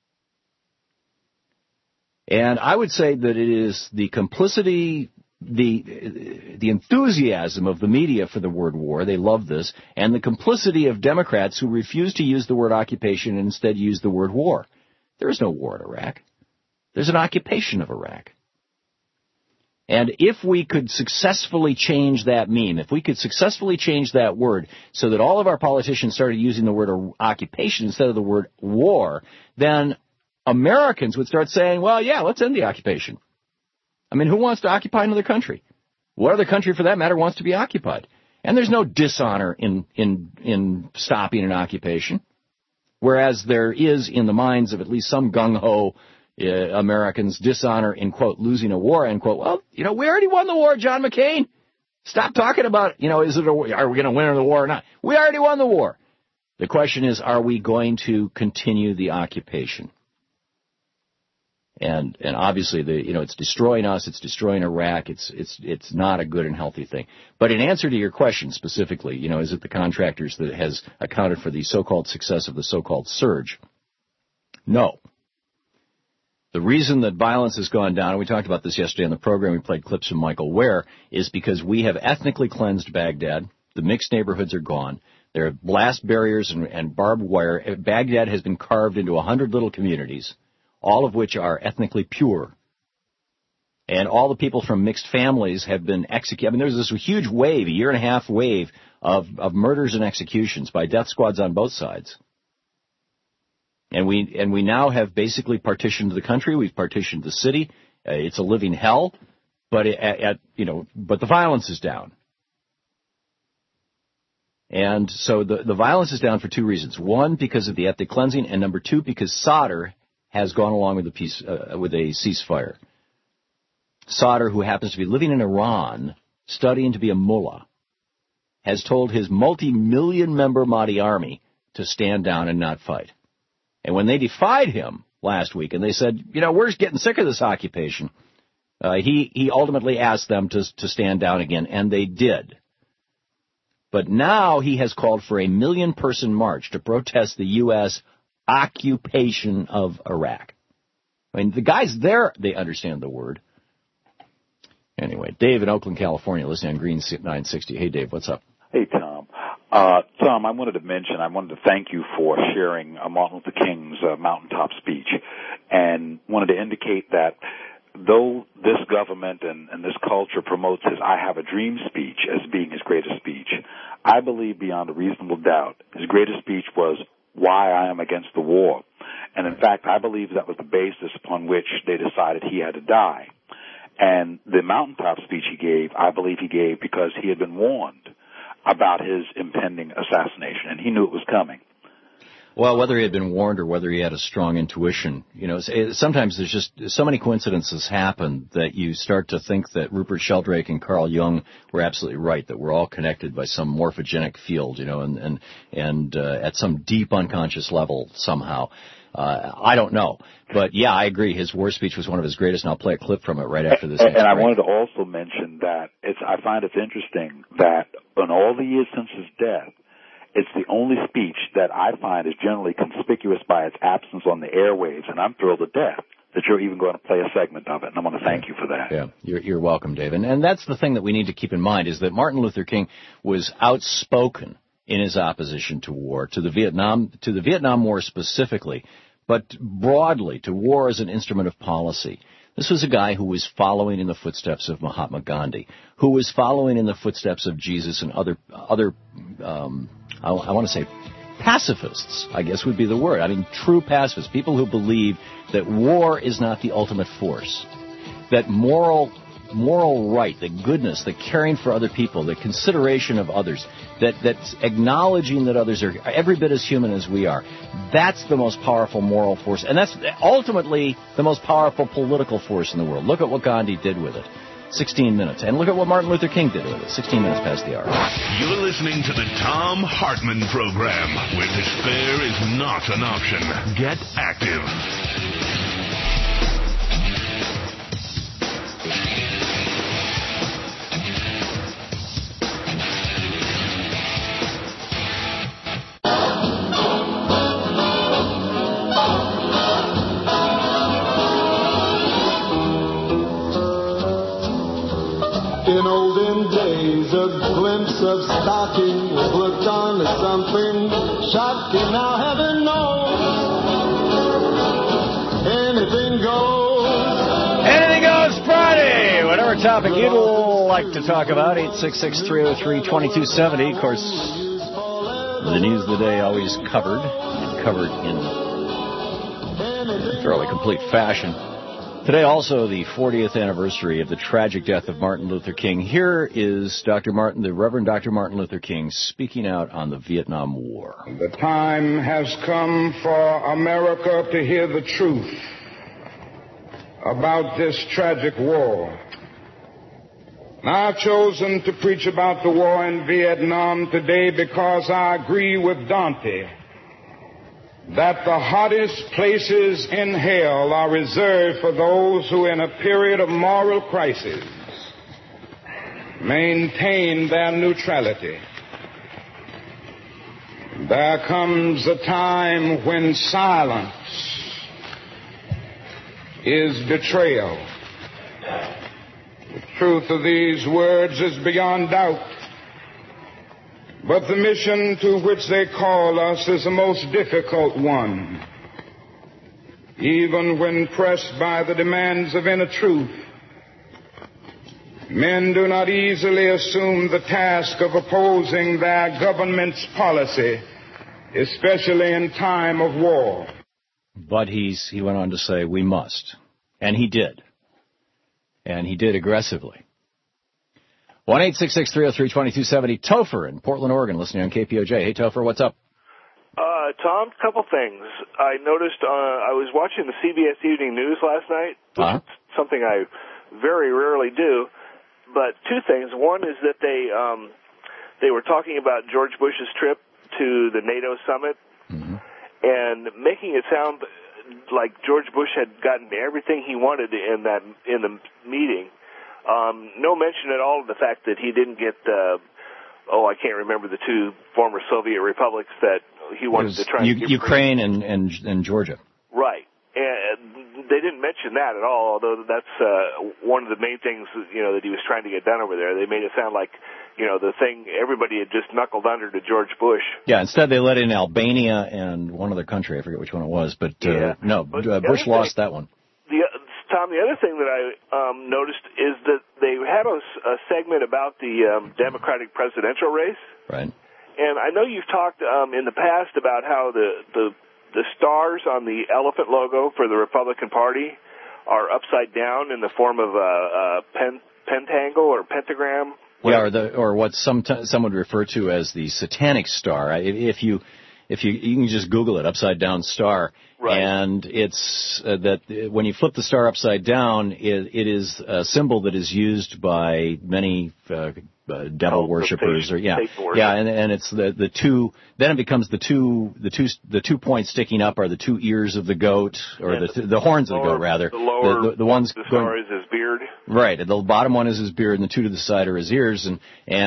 And I would say that it is the complicity, the enthusiasm of the media for the word war, they love this, and the complicity of Democrats who refuse to use the word occupation and instead use the word war. There is no war in Iraq. There's an occupation of Iraq. And if we could successfully change that meme, if we could successfully change that word so that all of our politicians started using the word occupation instead of the word war, then Americans would start saying, well, yeah, let's end the occupation. I mean, who wants to occupy another country? What other country, for that matter, wants to be occupied? And there's no dishonor in stopping an occupation, whereas there is in the minds of at least some gung-ho Americans dishonor in, quote, losing a war, end quote. Well, we already won the war, John McCain. Stop talking about, are we going to win the war or not? We already won the war. The question is, are we going to continue the occupation? And obviously, it's destroying us. It's destroying Iraq. It's not a good and healthy thing. But in answer to your question specifically, is it the contractors that has accounted for the so-called success of the so-called surge? No. The reason that violence has gone down, and we talked about this yesterday on the program, we played clips from Michael Ware, is because we have ethnically cleansed Baghdad. The mixed neighborhoods are gone. There are blast barriers and barbed wire. Baghdad has been carved into 100 little communities, all of which are ethnically pure. And all the people from mixed families have been executed. I mean, there's this huge wave, a year-and-a-half wave of murders and executions by death squads on both sides. And we now have basically partitioned the country. We've partitioned the city. It's a living hell, but but the violence is down. And so the violence is down for two reasons. One, because of the ethnic cleansing, and number two, because Sadr has gone along with with a ceasefire. Sadr, who happens to be living in Iran, studying to be a mullah, has told his multi-million member Mahdi army to stand down and not fight. And when they defied him last week and they said, we're just getting sick of this occupation, he ultimately asked them to stand down again, and they did. But now he has called for a 1 million-person march to protest the U.S. occupation of Iraq. I mean, the guys there, they understand the word. Anyway, Dave in Oakland, California, listening on Green 960. Hey, Dave, what's up? Hey, Tom. Tom, I wanted to thank you for sharing Martin Luther King's mountaintop speech, and wanted to indicate that though this government and this culture promotes his I Have a Dream speech as being his greatest speech, I believe beyond a reasonable doubt his greatest speech was Why I Am Against the War. And in fact, I believe that was the basis upon which they decided he had to die. And the mountaintop speech he gave, I believe he gave because he had been warned about his impending assassination, and he knew it was coming. Well, whether he had been warned or whether he had a strong intuition, sometimes there's just so many coincidences happen that you start to think that Rupert Sheldrake and Carl Jung were absolutely right, that we're all connected by some morphogenic field, and at some deep unconscious level somehow. I don't know. But, yeah, I agree. His war speech was one of his greatest, and I'll play a clip from it right after this. And I wanted to also mention that I find it interesting that in all the years since his death, it's the only speech that I find is generally conspicuous by its absence on the airwaves, and I'm thrilled to death that you're even going to play a segment of it, and I want to thank you for that. Yeah, you're welcome, Dave. And that's the thing that we need to keep in mind, is that Martin Luther King was outspoken in his opposition to war, to the Vietnam War specifically, but broadly to war as an instrument of policy. This was a guy who was following in the footsteps of Mahatma Gandhi, who was following in the footsteps of Jesus and other I want to say pacifists, I guess would be the word. I mean, true pacifists, people who believe that war is not the ultimate force, that moral right, the goodness, the caring for other people, the consideration of others, that's acknowledging that others are every bit as human as we are. That's the most powerful moral force, and that's ultimately the most powerful political force in the world. Look at what Gandhi did with it. 16 minutes. And look at what Martin Luther King did with it. 16 minutes past the hour. You're listening to the Tom Hartman program, where despair is not an option. Get active. In olden days, a glimpse of stocking was looked on as something shocking. Now heaven knows, anything goes. Anything goes Friday! Whatever topic you'd like to talk about, 866-303-2270. Of course, the news of the day always covered in fairly complete fashion. Today also the 40th anniversary of the tragic death of Martin Luther King. Here is the Reverend Dr. Martin Luther King speaking out on the Vietnam War. The time has come for America to hear the truth about this tragic war. Now, I've chosen to preach about the war in Vietnam today because I agree with Dante that the hottest places in hell are reserved for those who, in a period of moral crisis, maintain their neutrality. There comes a time when silence is betrayal. The truth of these words is beyond doubt. But the mission to which they call us is a most difficult one. Even when pressed by the demands of inner truth, men do not easily assume the task of opposing their government's policy, especially in time of war. But he went on to say, we must. And he did. And he did aggressively. 1-866-303-2270. Topher in Portland, Oregon, listening on KPOJ. Hey, Topher, what's up? Tom, a couple things. I noticed I was watching the CBS Evening News last night, which is something I very rarely do. But two things. One is that they were talking about George Bush's trip to the NATO summit and making it sound like George Bush had gotten everything he wanted in the meeting. No mention at all of the fact that he didn't get I can't remember the two former Soviet republics that he wanted to try and get Ukraine and Georgia. Right. And they didn't mention that at all, although that's one of the main things, that he was trying to get done over there. They made it sound like, the thing everybody had just knuckled under to George Bush. Yeah, instead they let in Albania and one other country. I forget which one it was, but Bush lost that one. Tom, the other thing that I noticed is that they had a segment about the Democratic presidential race. Right. And I know you've talked in the past about how the stars on the elephant logo for the Republican Party are upside down in the form of a pentangle or pentagram. Yeah, or what some would refer to as the satanic star. If you can just Google it, upside down star. Right. And it's that when you flip the star upside down, it is a symbol that is used by many devil worshippers, and it's the two. Then it becomes the two points sticking up are the two ears of the goat, or the horns of the goat rather. The lower the ones the star is his beard. Right, the bottom one is his beard, and the two to the side are his ears, and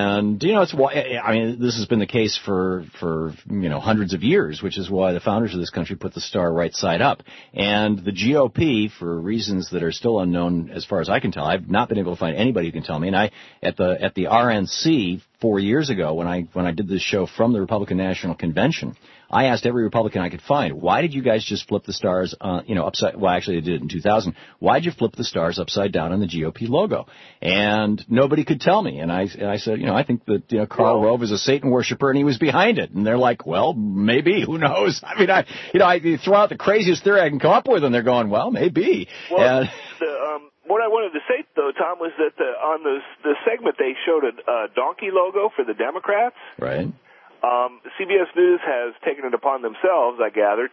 this has been the case for hundreds of years, which is why the founders of this country put the star right side up. And the GOP, for reasons that are still unknown as far as I can tell, I've not been able to find anybody who can tell me. And at the RNC 4 years ago, when I did this show from the Republican National Convention, I asked every Republican I could find, why did you guys just flip the stars, upside? Well, actually, they did it in 2000. Why did you flip the stars upside down on the GOP logo? And nobody could tell me. And I said, I think that Karl Rove is a Satan worshiper, and he was behind it. And they're like, well, maybe. Who knows? I mean, I throw out the craziest theory I can come up with, and they're going, well, maybe. Well, what I wanted to say, though, Tom, was that on the segment they showed a donkey logo for the Democrats. Right. CBS News has taken it upon themselves, I gather,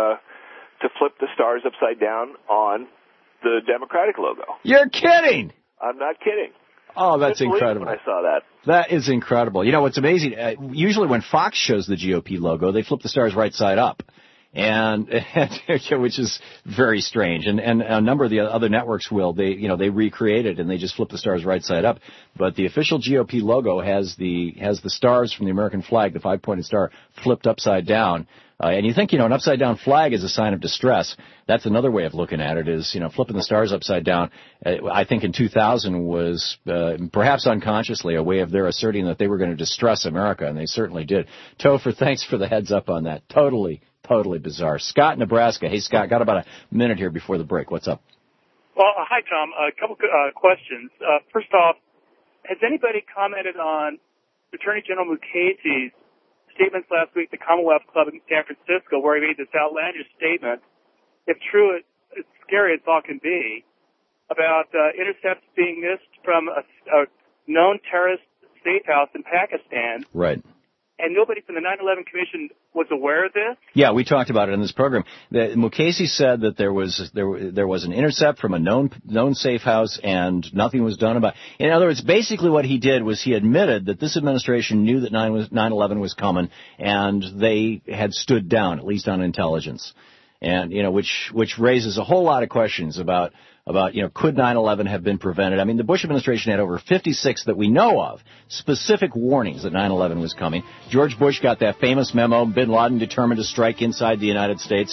to flip the stars upside down on the Democratic logo. You're kidding! I'm not kidding. Oh, that's incredible. When I saw that. That is incredible. What's amazing, usually when Fox shows the GOP logo, they flip the stars right side up. And which is very strange, and a number of the other networks will they recreate it and they just flip the stars right side up. But the official GOP logo has the stars from the American flag, the 5-pointed star, flipped upside down. And you think an upside down flag is a sign of distress. That's another way of looking at it. Is flipping the stars upside down. I think in 2000 was perhaps unconsciously a way of their asserting that they were going to distress America, and they certainly did. Topher, thanks for the heads up on that. Totally bizarre. Scott, Nebraska. Hey, Scott, got about a minute here before the break. What's up? Well, hi, Tom. A couple questions. First off, has anybody commented on Attorney General Mukasey's statements last week at the Commonwealth Club in San Francisco, where he made this outlandish statement? If true, it's scary as all can be, about intercepts being missed from a known terrorist safe house in Pakistan. Right. And nobody from the 9/11 Commission was aware of this? Yeah, we talked about it in this program. Mukasey said that there was an intercept from a known safe house and nothing was done about it. In other words, basically what he did was he admitted that this administration knew that 9/11 was coming and they had stood down, at least on intelligence. And, which raises a whole lot of questions about, could 9/11 have been prevented? I mean, the Bush administration had over 56 that we know of, specific warnings that 9/11 was coming. George Bush got that famous memo, Bin Laden determined to strike inside the United States.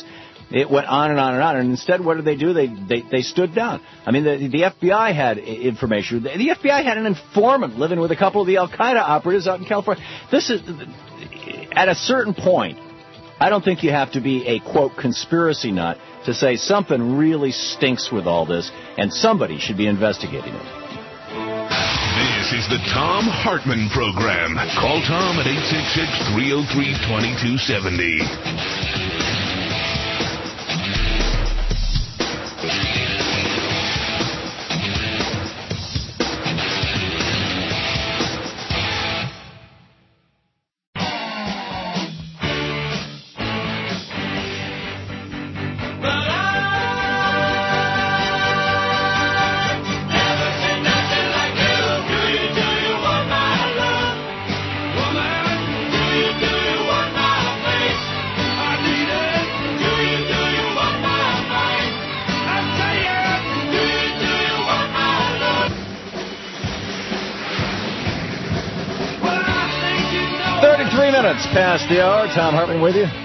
It went on and on and on, and instead, what did they do? They stood down. I mean, the FBI had information. The FBI had an informant living with a couple of the Al-Qaeda operatives out in California. This is, at a certain point, I don't think you have to be a, quote, conspiracy nut to say something really stinks with all this, and somebody should be investigating it. This is the Thom Hartmann Program. Call Tom at 866-303-2270. 3 minutes past the hour. Thom Hartmann with you.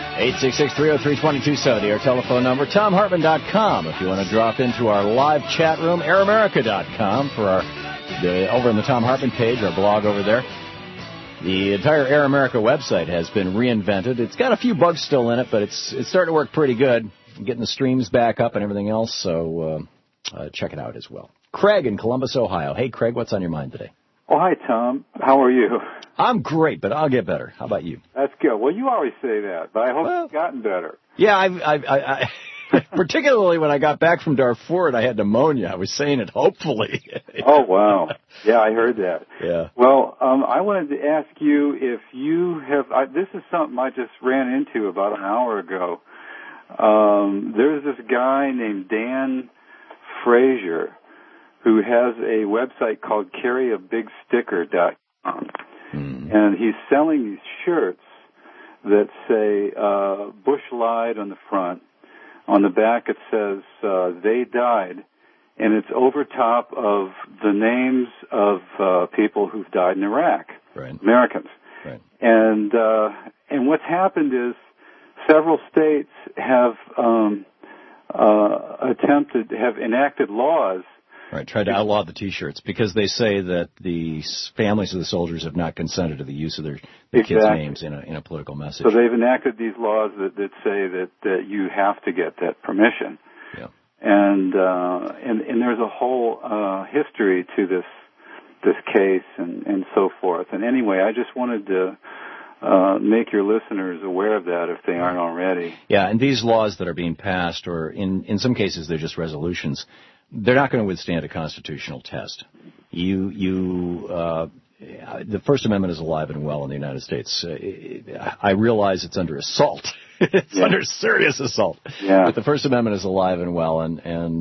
866-303-2270, our telephone number. TomHartmann.com if you want to drop into our live chat room. AirAmerica.com for our over on the Thom Hartmann page, our blog over there. The entire Air America website has been reinvented. It's got a few bugs still in it, but it's starting to work pretty good. Getting the streams back up and everything else, so check it out as well. Craig in Columbus, Ohio. Hey, Craig, what's on your mind today? Oh, hi, Tom. How are you? I'm great, but I'll get better. How about you? That's good. Well, you always say that, but I hope you've gotten better. Yeah, I particularly when I got back from Darfur and I had pneumonia. I was saying it hopefully. Oh, wow. Yeah, I heard that. Yeah. Well, I wanted to ask you if you have, this is something I just ran into about an hour ago. There's this guy named Dan Frazier who has a website called carryabigsticker.com. And he's selling these shirts that say Bush lied on the front. On the back it says they died. And it's over top of the names of people who've died in Iraq, right. Americans. Right. And what's happened is several states have enacted laws. Right, tried to outlaw the T-shirts because they say that the families of the soldiers have not consented to the use of their kids' names in a political message. So they've enacted these laws that say that you have to get that permission. Yeah. And there's a whole history to this case and so forth. And anyway, I just wanted to make your listeners aware of that if they aren't already. Yeah, and these laws that are being passed, or in some cases they're just resolutions, they're not going to withstand a constitutional test. The First Amendment is alive and well in the United States. I realize it's under assault. It's under serious assault. Yeah. But the First Amendment is alive and well, and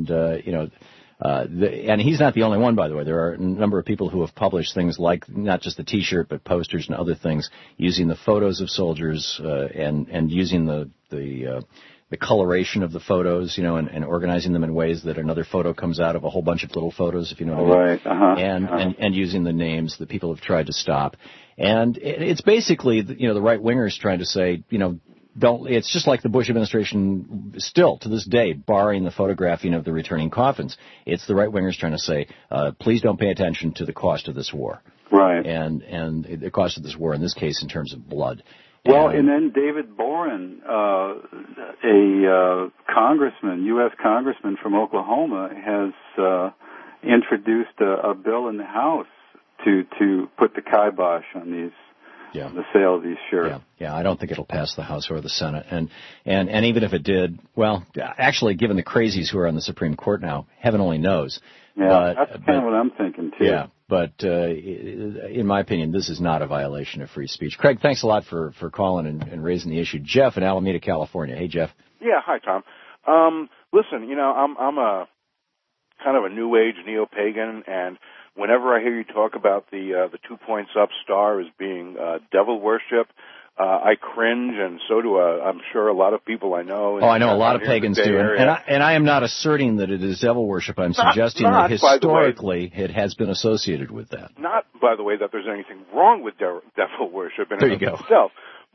he's not the only one, by the way. There are a number of people who have published things like not just the T-shirt, but posters and other things using the photos of soldiers and using the coloration of the photos, and organizing them in ways that another photo comes out of a whole bunch of little photos, if you know what I mean. Right. And using the names that people have tried to stop. And it's basically, the right-wingers trying to say, it's just like the Bush administration still, to this day, barring the photographing of the returning coffins. It's the right-wingers trying to say, please don't pay attention to the cost of this war. Right. And the cost of this war, in this case, in terms of blood. Well, and then David Boren, a congressman, U.S. congressman from Oklahoma, has introduced a bill in the House to put the kibosh on these, the sale of these shirts. Yeah, I don't think it'll pass the House or the Senate. And even if it did, well, actually, given the crazies who are on the Supreme Court now, heaven only knows. Yeah, that's kind of what I'm thinking, too. Yeah, but in my opinion, this is not a violation of free speech. Craig, thanks a lot for calling and raising the issue. Jeff in Alameda, California. Hey, Jeff. Yeah, hi, Tom. Listen, I'm a kind of a new age neo-pagan, and whenever I hear you talk about the 2 points up star as being devil worship, I cringe, and so do I'm sure a lot of people I know. I know a lot of pagans do, and I am not asserting that it is devil worship. I'm suggesting that historically it has been associated with that. Not, by the way, that there's anything wrong with devil worship in there and you of go. itself,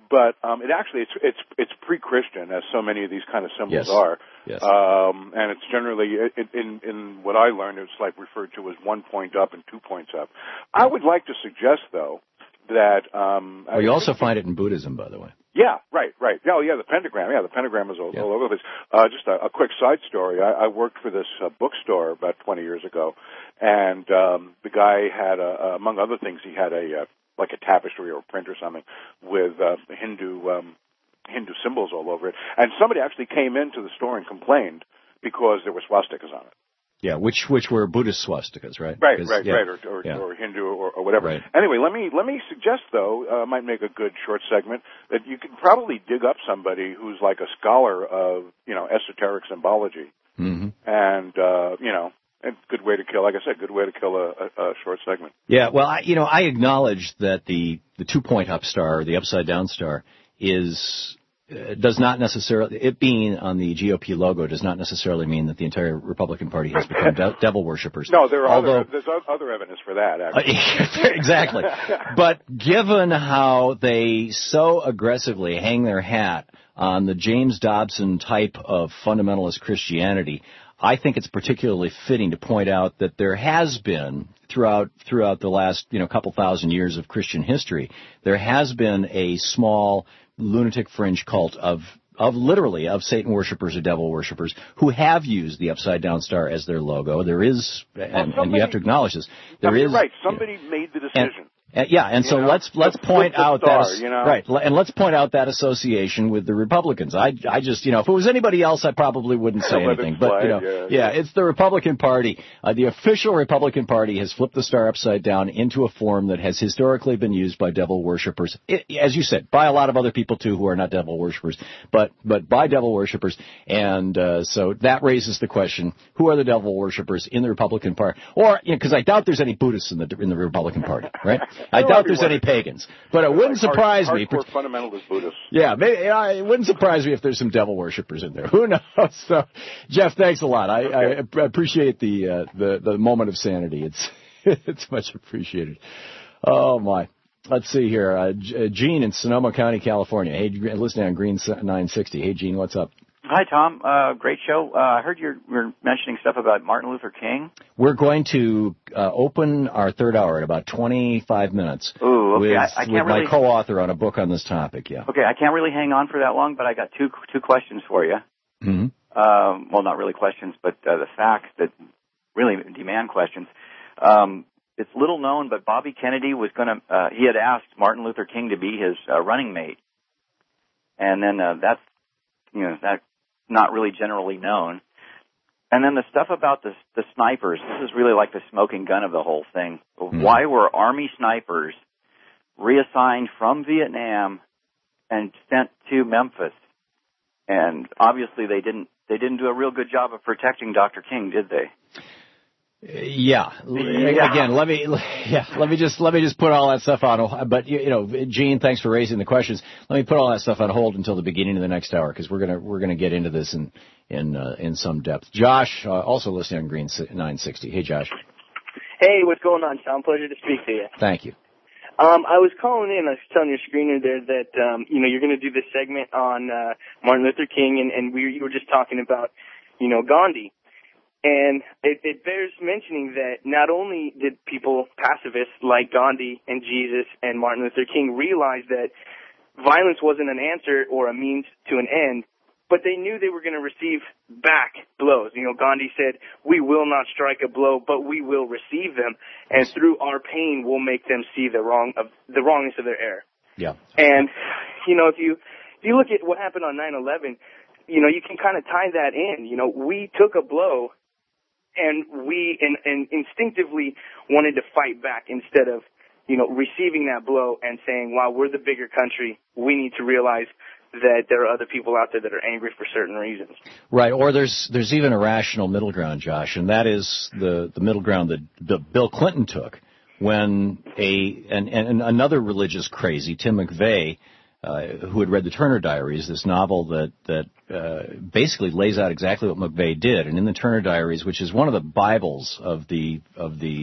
But it actually it's pre-Christian, as so many of these kind of symbols Yes. are. Yes. And it's generally in what I learned, it's like referred to as 1 point up and 2 points up. I would like to suggest, though, that you also find it in Buddhism, by the way. Yeah, right. Oh, yeah, the pentagram. Yeah, the pentagram is all over the place. Just a quick side story. I worked for this bookstore about 20 years ago, and the guy had, among other things, he had like a tapestry or a print or something with Hindu symbols all over it. And somebody actually came into the store and complained because there were swastikas on it. Yeah, which were Buddhist swastikas, right? Right, Because, or Hindu or whatever. Right. Anyway, let me suggest, though, might make a good short segment, that you can probably dig up somebody who's like a scholar of, esoteric symbology. Mm-hmm. And, a good way to kill, like I said, good way to kill a short segment. Yeah, well, I acknowledge that the 2 point up star, the upside down star, does not necessarily, it being on the GOP logo does not necessarily mean that the entire Republican Party has become devil worshippers. No, there's other evidence for that, actually. Exactly. But given how they so aggressively hang their hat on the James Dobson type of fundamentalist Christianity, I think it's particularly fitting to point out that there has been, throughout the last, couple thousand years of Christian history, there has been a small lunatic fringe cult of Satan worshippers or devil worshippers who have used the upside down star as their logo. There is, and you have to acknowledge this. You're right. Somebody made the decision. So let's point out that and let's point out that association with the Republicans. I just if it was anybody else, I probably wouldn't say anything. But it's the Republican Party. The official Republican Party has flipped the star upside down into a form that has historically been used by devil worshippers, as you said, by a lot of other people too who are not devil worshippers, but by devil worshippers. And so that raises the question: who are the devil worshippers in the Republican Party? Or because I doubt there's any Buddhists in the Republican Party, right? I doubt there's any pagans, but it wouldn't surprise me. Hardcore fundamentalist Buddhists. Yeah, maybe, it wouldn't surprise me if there's some devil worshippers in there. Who knows? So, Jeff, thanks a lot. I appreciate the moment of sanity. It's much appreciated. Oh my. Let's see here. Gene in Sonoma County, California. Hey, listening on Green 960. Hey, Gene, what's up? Hi, Tom. Great show. I heard you were mentioning stuff about Martin Luther King. We're going to open our third hour in about 25 minutes. Ooh, okay. With my co-author on a book on this topic, yeah. Okay, I can't really hang on for that long, but I got two questions for you. Mm-hmm. Well, not really questions, but the facts that really demand questions. It's little known, but Bobby Kennedy was he had asked Martin Luther King to be his running mate. And then that's not really generally known. And then the stuff about the snipers, this is really like the smoking gun of the whole thing. Mm-hmm. Why were Army snipers reassigned from Vietnam and sent to Memphis? And obviously they didn't do a real good job of protecting Dr. King, did they? Yeah. Again, let me just put all that stuff on. But Gene, thanks for raising the questions. Let me put all that stuff on hold until the beginning of the next hour because we're gonna get into this in some depth. Josh, also listening on Green 960. Hey, Josh. Hey, what's going on, Tom? Pleasure to speak to you. Thank you. I was calling in. I was telling your screener there that you're going to do this segment on Martin Luther King, and you were just talking about Gandhi. And it bears mentioning that not only did people, pacifists like Gandhi and Jesus and Martin Luther King, realize that violence wasn't an answer or a means to an end, but they knew they were going to receive back blows. Gandhi said, "We will not strike a blow, but we will receive them, and through our pain, we'll make them see the wrongness of their error." Yeah. And if you look at what happened on 9/11, you can kind of tie that in. We took a blow. And we instinctively wanted to fight back instead of, receiving that blow and saying, wow, we're the bigger country. We need to realize that there are other people out there that are angry for certain reasons. Right. Or there's even a rational middle ground, Josh, and that is the middle ground that Bill Clinton took when and another religious crazy, Tim McVeigh, who had read the Turner Diaries, this novel that basically lays out exactly what McVeigh did. And in the Turner Diaries, which is one of the Bibles of the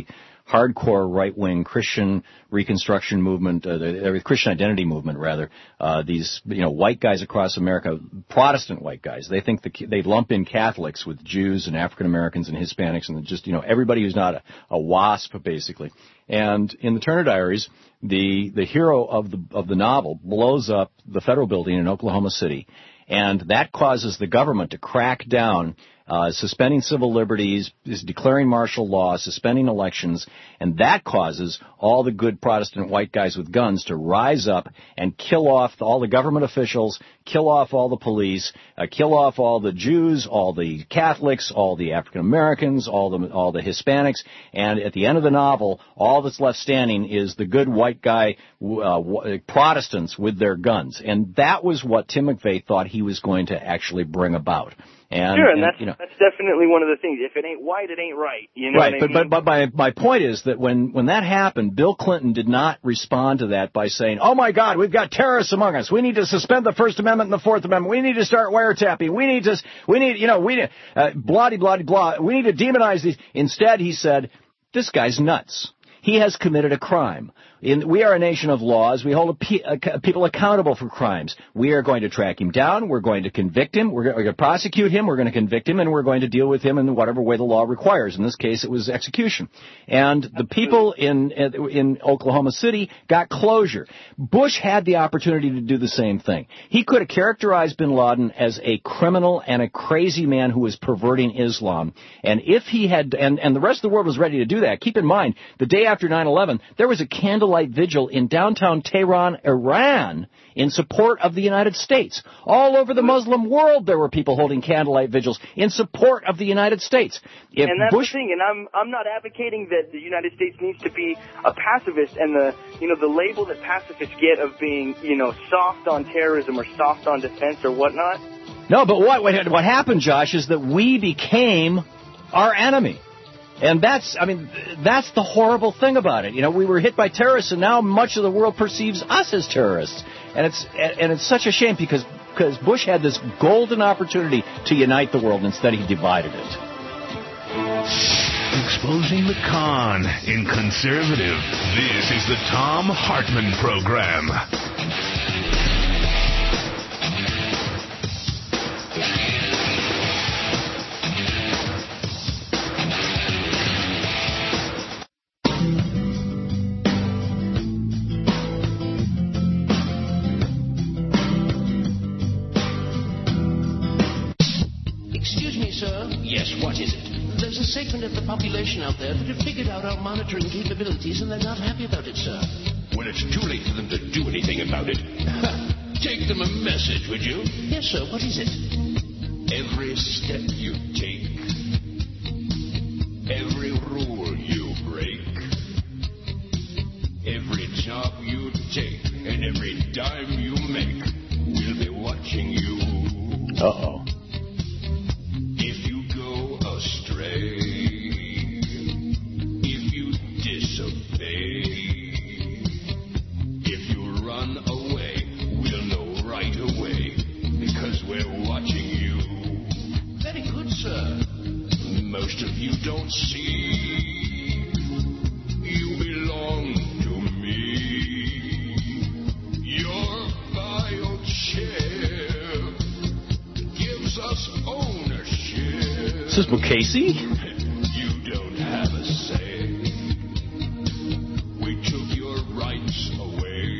hardcore right-wing Christian Reconstruction movement, the Christian identity movement, rather. These, white guys across America, Protestant white guys, they think they lump in Catholics with Jews and African Americans and Hispanics and just, everybody who's not a WASP, basically. And in the Turner Diaries, the hero of the novel blows up the federal building in Oklahoma City, and that causes the government to crack down, suspending civil liberties, is declaring martial law, suspending elections, and that causes all the good Protestant white guys with guns to rise up and kill off all the government officials, kill off all the police, kill off all the Jews, all the Catholics, all the African Americans, all the Hispanics, and at the end of the novel, all that's left standing is the good white guy Protestants with their guns. And that was what Tim McVeigh thought he was going to actually bring about. And that's definitely one of the things. If it ain't white, it ain't right. You know right, what I mean? but my point is that when that happened, Bill Clinton did not respond to that by saying, "Oh my God, we've got terrorists among us. We need to suspend the First Amendment and the Fourth Amendment. We need to start wiretapping. We need blah blah blah. We need to demonize these." Instead, he said, "This guy's nuts. He has committed a crime. We are a nation of laws. We hold people accountable for crimes. We are going to track him down. We're going to convict him. We're going to prosecute him. We're going to convict him, and we're going to deal with him in whatever way the law requires. In this case, it was execution. And the people in Oklahoma City got closure. Bush had the opportunity to do the same thing. He could have characterized bin Laden as a criminal and a crazy man who was perverting Islam. And if he had, and the rest of the world was ready to do that. Keep in mind, the day after 9/11, there was a candlelight vigil in downtown Tehran, Iran, in support of the United States. All over the Muslim world, there were people holding candlelight vigils in support of the United States. And that's the thing, and I'm not advocating that the United States needs to be a pacifist, and the label that pacifists get of being, soft on terrorism or soft on defense or whatnot. No, but what happened, Josh, is that we became our enemy. And that's the horrible thing about it. We were hit by terrorists, and now much of the world perceives us as terrorists. And it's such a shame because Bush had this golden opportunity to unite the world. Instead, he divided it. Exposing the con in conservative. This is the Tom Hartman Program. Segment of the population out there that have figured out our monitoring capabilities and they're not happy about it, sir. When it's too late for them to do anything about it, take them a message, would you? Yes, sir. What is it? Every step you take, every rule you break, every job you take, and every dime you make, we'll be watching you. Uh-oh. If you go astray, if you disobey, if you run away, we'll know right away, because we're watching you. Very good, sir. Most of you don't see, you belong to me. Your biochip gives us ownership. Is this Mukasey? You don't have a say. We took your rights away.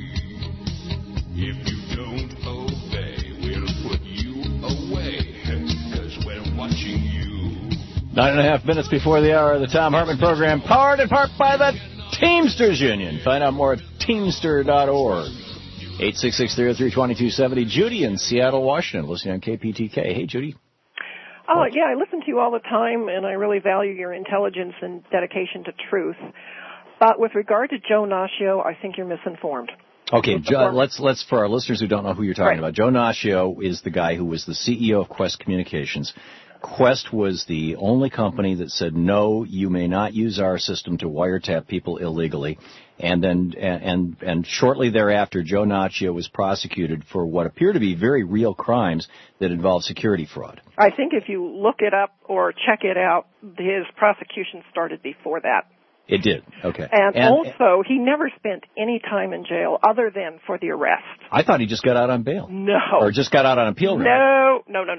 If you don't obey, we'll put you away, because we're watching you. 9.5 minutes before the hour of the Tom Hartman Program, powered in part by the Teamsters Union. Find out more at teamster.org. 866-303-2270. Judy in Seattle, Washington, listening on KPTK. Hey, Judy. Oh, yeah, I listen to you all the time, and I really value your intelligence and dedication to truth. But with regard to Joe Naccio, I think you're misinformed. Okay, let's for our listeners who don't know who you're talking about, Joe Naccio is the guy who was the CEO of Quest Communications. Quest was the only company that said, no, you may not use our system to wiretap people illegally. And then, and shortly thereafter, Joe Naccio was prosecuted for what appear to be very real crimes that involve security fraud. I think if you look it up or check it out, his prosecution started before that. It did. Okay. And also, he never spent any time in jail other than for the arrest. I thought he just got out on bail. No. Or just got out on appeal. No.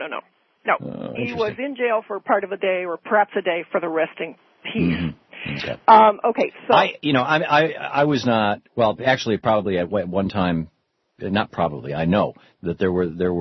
He was in jail for part of a day or perhaps a day for the resting piece. Okay. Okay, so I was not, well, actually probably at one time, not probably, I know that there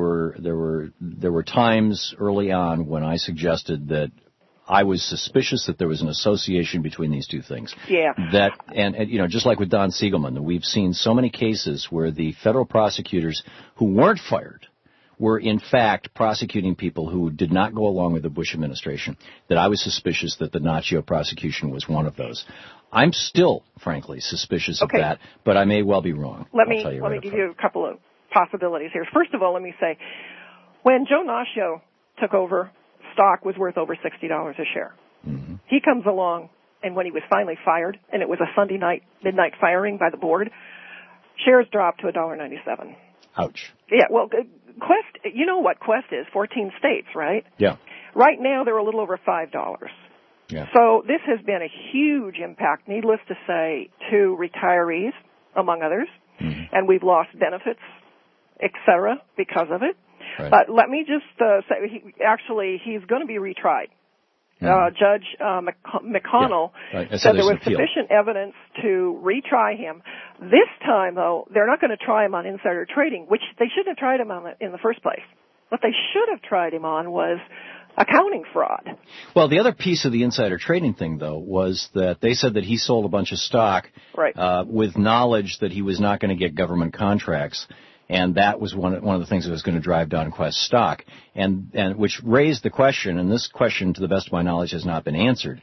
were times early on when I suggested that I was suspicious that there was an association between these two things. Yeah. That, and just like with Don Siegelman, we've seen so many cases where the federal prosecutors who weren't fired were in fact prosecuting people who did not go along with the Bush administration, that I was suspicious that the Nacho prosecution was one of those. I'm still, frankly, suspicious of that, but I may well be wrong. Let me give you a couple of possibilities here. First of all, let me say, when Joe Nacho took over, stock was worth over $60 a share. Mm-hmm. He comes along, and when he was finally fired, and it was a Sunday night, midnight firing by the board, shares dropped to $1.97. Ouch. Yeah, well, Quest, you know what Quest is, 14 states, right? Yeah. Right now, they're a little over $5. Yeah. So this has been a huge impact, needless to say, to retirees, among others, and we've lost benefits, et cetera, because of it. Right. But let me just say, he's going to be retried. Judge McConnell said there was sufficient evidence to retry him. This time, though, they're not going to try him on insider trading, which they shouldn't have tried him on in the first place. What they should have tried him on was accounting fraud. Well, the other piece of the insider trading thing, though, was that they said that he sold a bunch of stock with knowledge that he was not going to get government contracts. And that was one of the things that was going to drive down Quest stock, and which raised the question, and this question, to the best of my knowledge, has not been answered.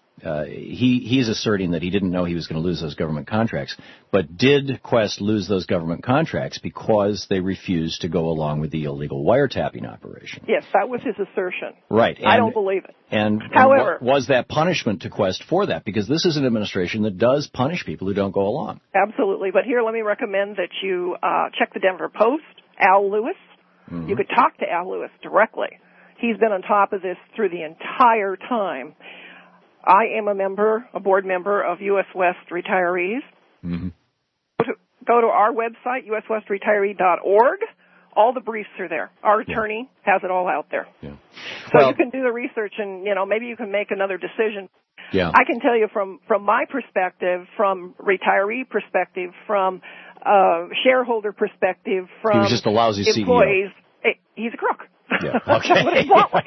He's asserting that he didn't know he was going to lose those government contracts, but did Quest lose those government contracts because they refused to go along with the illegal wiretapping operation? Yes, that was his assertion. Right. I don't believe it. However, was that punishment to Quest for that? Because this is an administration that does punish people who don't go along. Absolutely. But here, let me recommend that you check the Denver Post, Al Lewis. Mm-hmm. You could talk to Al Lewis directly. He's been on top of this through the entire time. I am a board member of U.S. West Retirees. Mm-hmm. Go to our website, uswestretiree.org. All the briefs are there. Our attorney has it all out there. Yeah. So you can do the research and, maybe you can make another decision. Yeah. I can tell you from my perspective, from retiree perspective, from shareholder perspective, from he was just a lousy employees, CEO. He's a crook. Yeah. Okay.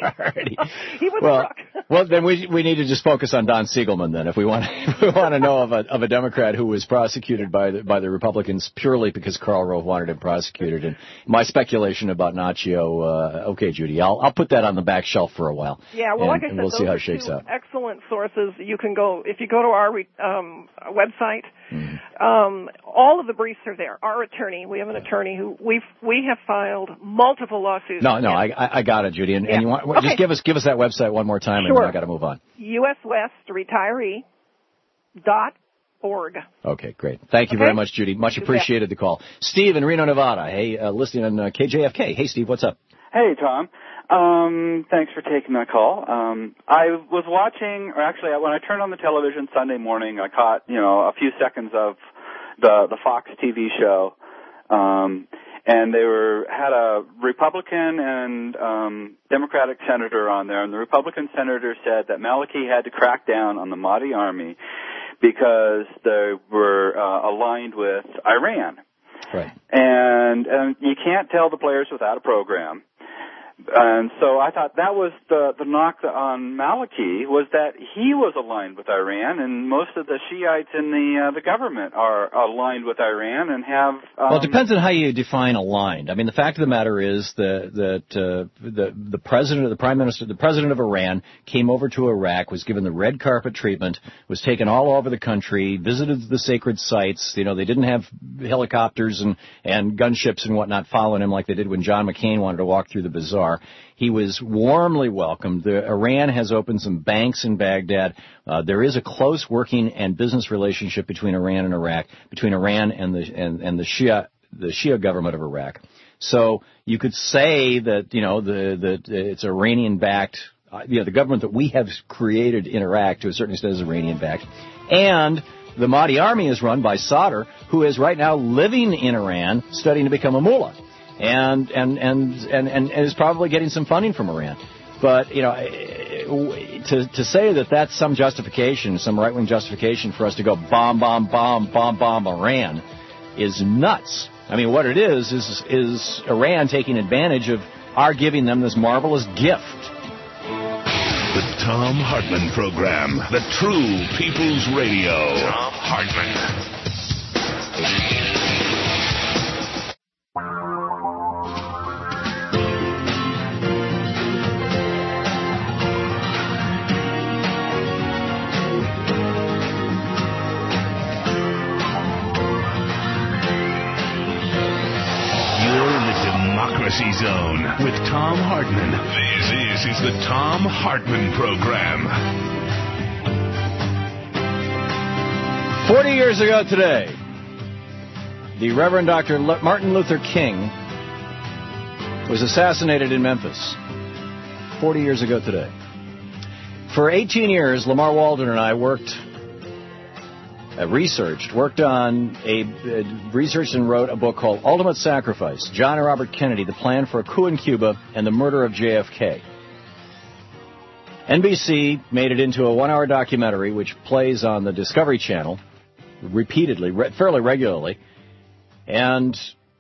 He was a crook. Well, then we need to just focus on Don Siegelman then, if we want to know of a Democrat who was prosecuted by the Republicans purely because Karl Rove wanted him prosecuted. And my speculation about Nacho, okay, Judy, I'll put that on the back shelf for a while. Yeah, well, like I said, we'll see how it shakes out. Excellent sources. You can go if you go to our website. All of the briefs are there. Our attorney, we have an attorney who we have filed multiple lawsuits. No, I got it, Judy. And you want just give us that website one more time, and then I got to move on. uswestretiree.org. Okay, great. Thank you very much, Judy. Much appreciated the call. Steve in Reno, Nevada. Hey, listening on KJFK. Hey, Steve, what's up? Hey, Tom. Thanks for taking my call. I was watching, or actually, when I turned on the television Sunday morning, I caught, a few seconds of the Fox TV show, and they had a Republican and Democratic senator on there, and the Republican senator said that Maliki had to crack down on the Mahdi army because they were aligned with Iran. Right. And you can't tell the players without a program. And so I thought that was the knock on Maliki, was that he was aligned with Iran, and most of the Shiites in the government are aligned with Iran and have. Well, it depends on how you define aligned. I mean, the fact of the matter is that the president, the prime minister, the president of Iran came over to Iraq, was given the red carpet treatment, was taken all over the country, visited the sacred sites. They didn't have helicopters and gunships and whatnot following him like they did when John McCain wanted to walk through the bazaar. He was warmly welcomed. Iran has opened some banks in Baghdad. There is a close working and business relationship between Iran and Iraq, between Iran and the Shia government of Iraq. So you could say that that it's Iranian-backed the government that we have created in Iraq to a certain extent is Iranian-backed, and the Mahdi army is run by Sadr, who is right now living in Iran, studying to become a mullah, and is probably getting some funding from Iran. But to say that that's some justification, some right-wing justification for us to go bomb Iran is nuts. I mean, what it is Iran taking advantage of our giving them this marvelous gift. The Thom Hartmann Program, the true people's radio. Thom Hartmann. Democracy Zone with Thom Hartmann. This is the Thom Hartmann Program. 40 years ago today, the Reverend Dr. Martin Luther King was assassinated in Memphis. 40 years ago today. For 18 years, Lamar Waldron and I worked and wrote a book called Ultimate Sacrifice, John and Robert Kennedy, The Plan for a Coup in Cuba and the Murder of JFK. NBC made it into a 1-hour documentary which plays on the Discovery Channel repeatedly, fairly regularly. And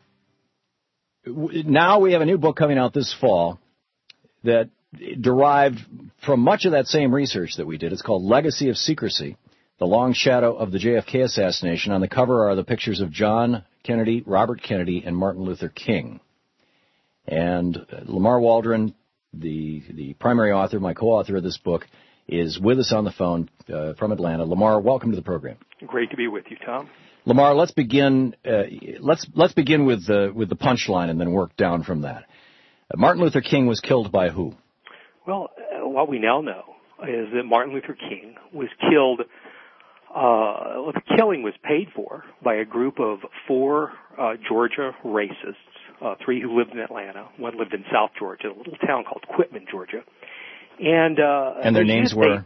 now we have a new book coming out this fall that derived from much of that same research that we did. It's called Legacy of Secrecy. The Long Shadow of the JFK Assassination. On the cover are the pictures of John Kennedy, Robert Kennedy, and Martin Luther King. And Lamar Waldron, the primary author, my co-author of this book, is with us on the phone from Atlanta. Lamar, welcome to the program. Great to be with you, Tom. Lamar, let's begin. Let's begin with the punchline and then work down from that. Martin Luther King was killed by who? Well, what we now know is that Martin Luther King was killed. The killing was paid for by a group of 4 Georgia racists, 3 who lived in Atlanta, 1 lived in South Georgia, a little town called Quitman, Georgia. And their names were?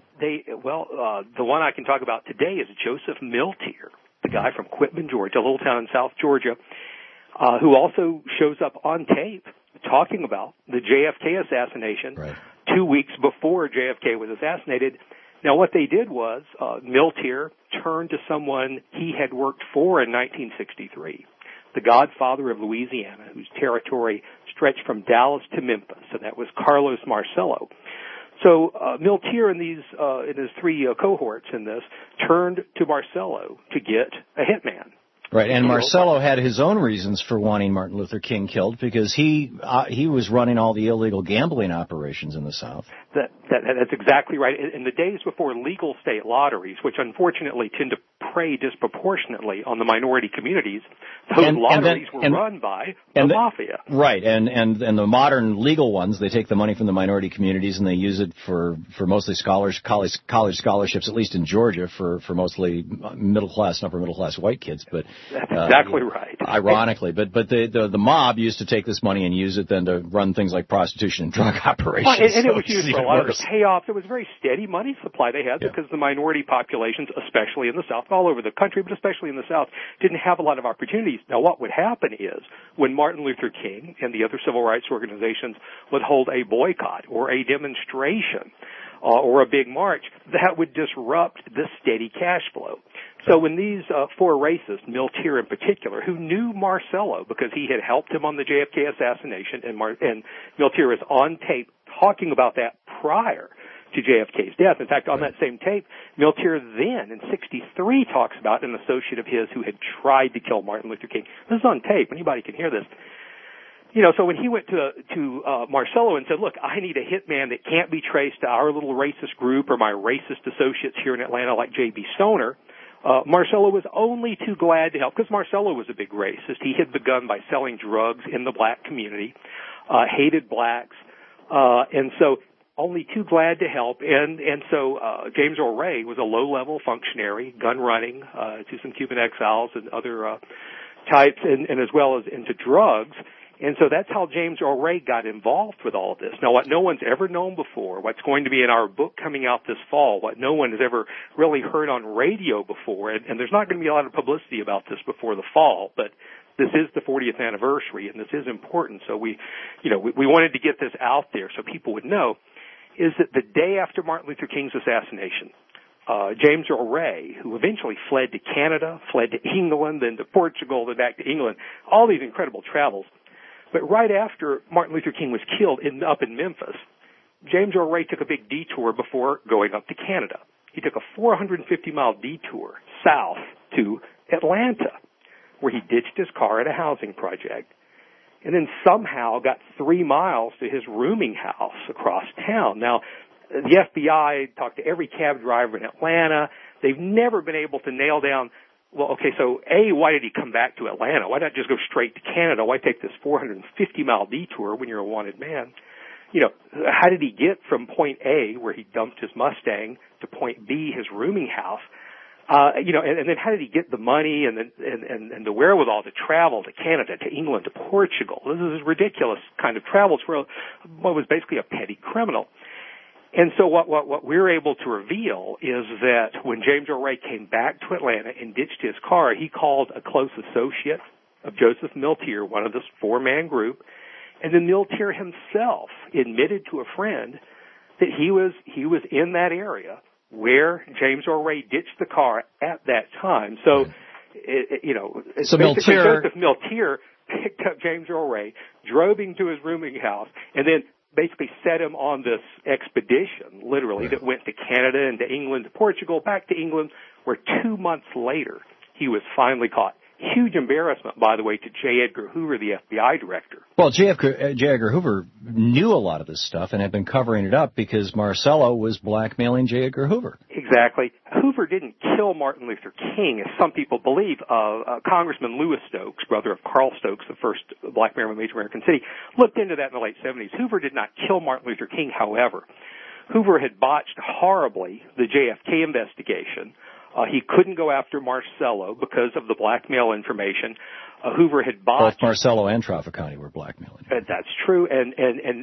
The one I can talk about today is Joseph Miltier, the guy from Quitman, Georgia, a little town in South Georgia, who also shows up on tape talking about the JFK assassination 2 weeks before JFK was assassinated. Now, what they did was Miltier turned to someone he had worked for in 1963, the godfather of Louisiana, whose territory stretched from Dallas to Memphis, and that was Carlos Marcello. So Miltier and his 3 cohorts in this turned to Marcello to get a hitman. Right, and Marcello had his own reasons for wanting Martin Luther King killed because he was running all the illegal gambling operations in the South. That's exactly right. In the days before legal state lotteries, which unfortunately tend to prey disproportionately on the minority communities, those lotteries were run by the mafia. Right, and the modern legal ones, they take the money from the minority communities and they use it for mostly college scholarships, at least in Georgia, for mostly middle class and upper middle class white kids. But that's exactly right. Ironically, but the mob used to take this money and use it then to run things like prostitution and drug operations. And it was used for a lot of the payoffs. It was a very steady money supply they had because the minority populations, especially in the South, all over the country, but especially in the South, didn't have a lot of opportunities. Now, what would happen is when Martin Luther King and the other civil rights organizations would hold a boycott or a demonstration or a big march, that would disrupt the steady cash flow. So when these 4 racists, Miltier in particular, who knew Marcello because he had helped him on the JFK assassination, and Miltier is on tape talking about that prior to JFK's death. In fact, on that same tape, Miltier then, in 1963, talks about an associate of his who had tried to kill Martin Luther King. This is on tape. Anybody can hear this. So when he went to Marcello and said, look, I need a hitman that can't be traced to our little racist group or my racist associates here in Atlanta like J.B. Stoner, Marcello was only too glad to help because Marcello was a big racist. He had begun by selling drugs in the black community, hated blacks, and so only too glad to help. And so James Earl Ray was a low-level functionary, gun running to some Cuban exiles and other types, and as well as into drugs. And so that's how James Earl Ray got involved with all of this. Now, what no one's ever known before, what's going to be in our book coming out this fall, what no one has ever really heard on radio before, and there's not going to be a lot of publicity about this before the fall, but this is the 40th anniversary, and this is important. So we wanted to get this out there so people would know, is that the day after Martin Luther King's assassination, James Earl Ray, who eventually fled to Canada, fled to England, then to Portugal, then back to England, all these incredible travels. But right after Martin Luther King was killed up in Memphis, James Earl Ray took a big detour before going up to Canada. He took a 450-mile detour south to Atlanta, where he ditched his car at a housing project, and then somehow got 3 miles to his rooming house across town. Now, the FBI talked to every cab driver in Atlanta. They've never been able to nail down, well, okay, so A, why did he come back to Atlanta? Why not just go straight to Canada? Why take this 450-mile detour when you're a wanted man? How did he get from point A, where he dumped his Mustang, to point B, his rooming house? And then how did he get the money and the wherewithal to travel to Canada, to England, to Portugal? This is ridiculous kind of travels for what was basically a petty criminal. And so what we're able to reveal is that when James Earl Ray came back to Atlanta and ditched his car, he called a close associate of Joseph Miltier, one of this 4-man group, and then Miltier himself admitted to a friend that he was in that area where James Earl Ray ditched the car at that time. So, so Joseph Miltier picked up James Earl Ray, drove him to his rooming house, and then basically set him on this expedition, literally, that went to Canada and to England, to Portugal, back to England, where 2 months later he was finally caught. Huge embarrassment, by the way, to J. Edgar Hoover, the FBI director. Well, J. Edgar Hoover knew a lot of this stuff and had been covering it up because Marcello was blackmailing J. Edgar Hoover. Exactly. Hoover didn't kill Martin Luther King, as some people believe. Congressman Louis Stokes, brother of Carl Stokes, the first black mayor of a major American city, looked into that in the late 70s. Hoover did not kill Martin Luther King, however. Hoover had botched horribly the JFK investigation. He couldn't go after Marcello because of the blackmail information. Hoover had botched. Both Marcello and Trafficani were blackmailing. That's true, and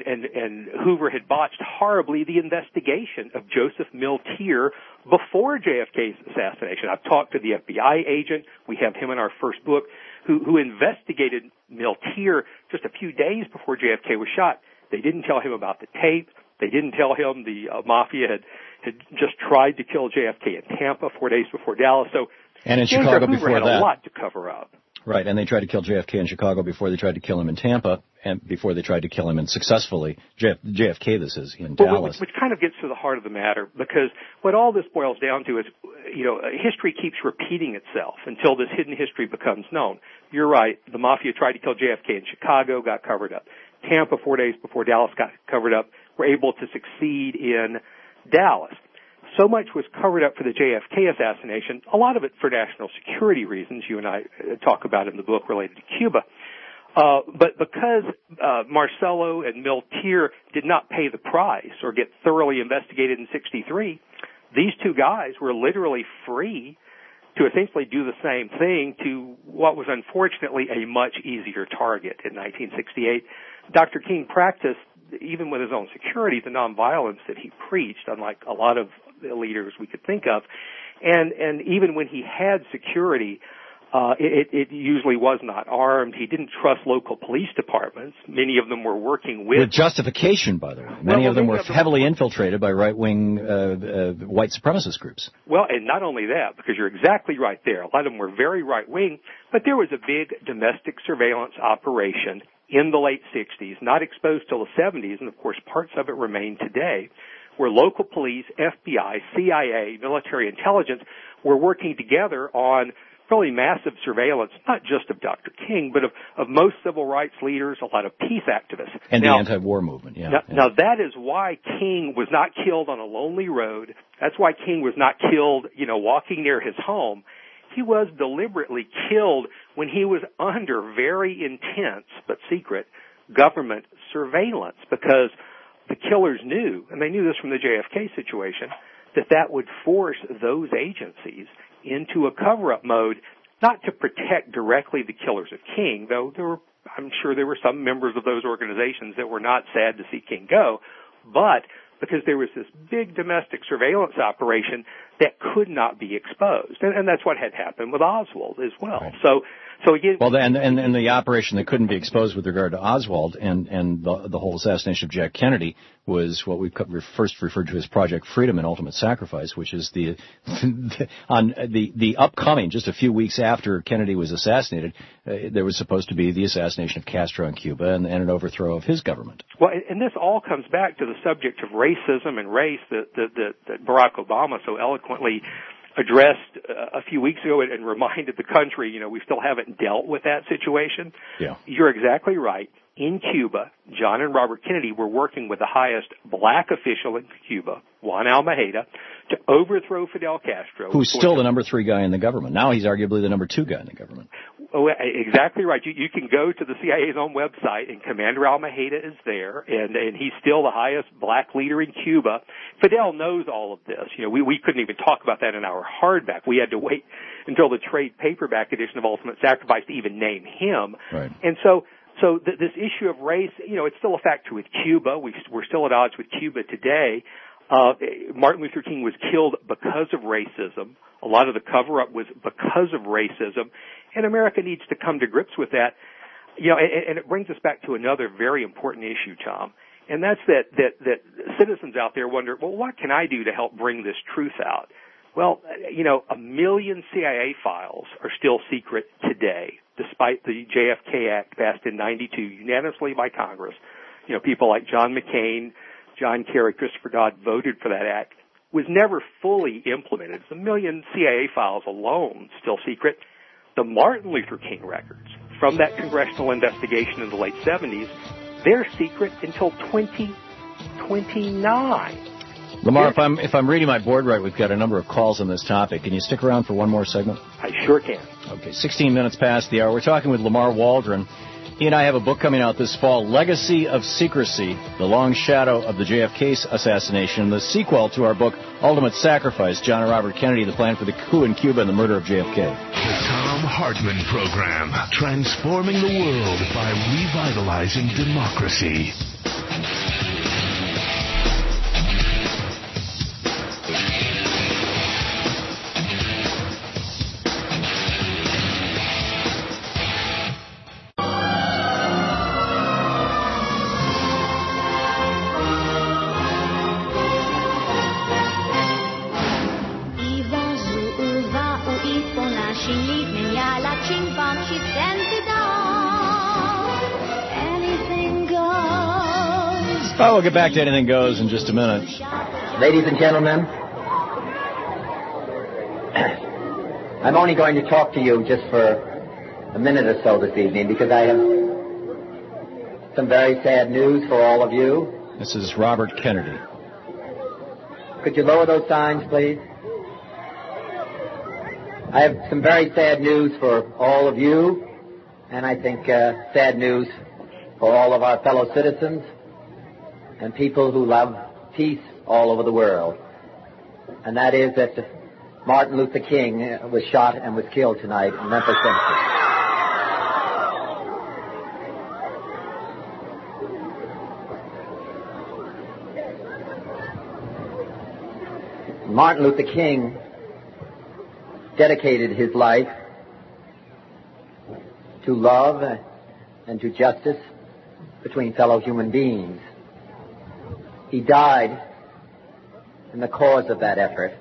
Hoover had botched horribly the investigation of Joseph Miltier before JFK's assassination. I've talked to the FBI agent. We have him in our first book, who investigated Miltier just a few days before JFK was shot. They didn't tell him about the tape. They didn't tell him the mafia had just tried to kill JFK in Tampa 4 days before Dallas. So, and in Chicago before had that, a lot to cover up. Right, and they tried to kill JFK in Chicago before they tried to kill him in Tampa, and before they tried to kill him in successfully JFK. This is in Dallas, which kind of gets to the heart of the matter, because what all this boils down to is, history keeps repeating itself until this hidden history becomes known. You're right. The mafia tried to kill JFK in Chicago, got covered up. Tampa 4 days before Dallas got covered up. Were able to succeed in Dallas. So much was covered up for the JFK assassination, a lot of it for national security reasons you and I talk about in the book related to Cuba. But because Marcello and Miltier did not pay the price or get thoroughly investigated in 1963, these two guys were literally free to essentially do the same thing to what was unfortunately a much easier target in 1968. Dr. King practiced, even with his own security, the nonviolence that he preached, unlike a lot of the leaders we could think of. And even when he had security, it usually was not armed. He didn't trust local police departments. Many of them were working with justification, by the way. Many of them were heavily infiltrated by right-wing white supremacist groups. Well, and not only that, because you're exactly right there. A lot of them were very right-wing, but there was a big domestic surveillance operation in the late 60s, not exposed till the 70s, and of course parts of it remain today, where local police, FBI, CIA, military intelligence were working together on really massive surveillance, not just of Dr. King, but of most civil rights leaders, a lot of peace activists. And the anti-war movement, Now that is why King was not killed on a lonely road. That's why King was not killed, walking near his home. He was deliberately killed when he was under very intense but secret government surveillance, because the killers knew, and they knew this from the JFK situation, that would force those agencies into a cover-up mode, not to protect directly the killers of King, though there were I'm sure there were some members of those organizations that were not sad to see King go, but because there was this big domestic surveillance operation that could not be exposed. And that's what had happened with Oswald as well. Right. So again... Well, and the operation that couldn't be exposed with regard to Oswald and the whole assassination of Jack Kennedy was what we first referred to as Project Freedom and Ultimate Sacrifice, which is the upcoming, just a few weeks after Kennedy was assassinated, there was supposed to be the assassination of Castro in Cuba and an overthrow of his government. Well, and this all comes back to the subject of racism and race that Barack Obama so eloquently addressed a few weeks ago and reminded the country, we still haven't dealt with that situation. Yeah. You're exactly right. In Cuba, John and Robert Kennedy were working with the highest black official in Cuba, Juan Almejeda, to overthrow Fidel Castro. Who's still the number 3 guy in the government. Now he's arguably the number 2 guy in the government. Oh, exactly right. You can go to the CIA's own website, and Commander Almejeda is there, and he's still the highest black leader in Cuba. Fidel knows all of this. We couldn't even talk about that in our hardback. We had to wait until the trade paperback edition of Ultimate Sacrifice to even name him. Right. And so this issue of race, it's still a factor with Cuba. We're still at odds with Cuba today. Martin Luther King was killed because of racism. A lot of the cover-up was because of racism, and America needs to come to grips with that. And it brings us back to another very important issue, Tom, and that's that citizens out there wonder, well, what can I do to help bring this truth out? Well, 1 million CIA files are still secret today, despite the JFK Act passed in 92 unanimously by Congress. People like John McCain, John Kerry, Christopher Dodd voted for that act, was never fully implemented. It's 1 million CIA files alone still secret. The Martin Luther King records from that congressional investigation in the late 70s, they're secret until 2029. Lamar, if I'm reading my board right, we've got a number of calls on this topic. Can you stick around for one more segment? I sure can. Okay, 16 minutes past the hour. We're talking with Lamar Waldron. He and I have a book coming out this fall, Legacy of Secrecy, The Long Shadow of the JFK Assassination, the sequel to our book, Ultimate Sacrifice, John and Robert Kennedy, the plan for the coup in Cuba and the murder of JFK. The Thom Hartmann Program, transforming the world by revitalizing democracy. Oh, we'll get back to Anything Goes in just a minute. Ladies and gentlemen, I'm only going to talk to you just for a minute or so this evening because I have some very sad news for all of you. This is Robert Kennedy. Could you lower those signs, please? I have some very sad news for all of you, and I think sad news for all of our fellow citizens and people who love peace all over the world. And that is that Martin Luther King was shot and was killed tonight in Memphis, Tennessee. Martin Luther King dedicated his life to love and to justice between fellow human beings. He died in the cause of that effort.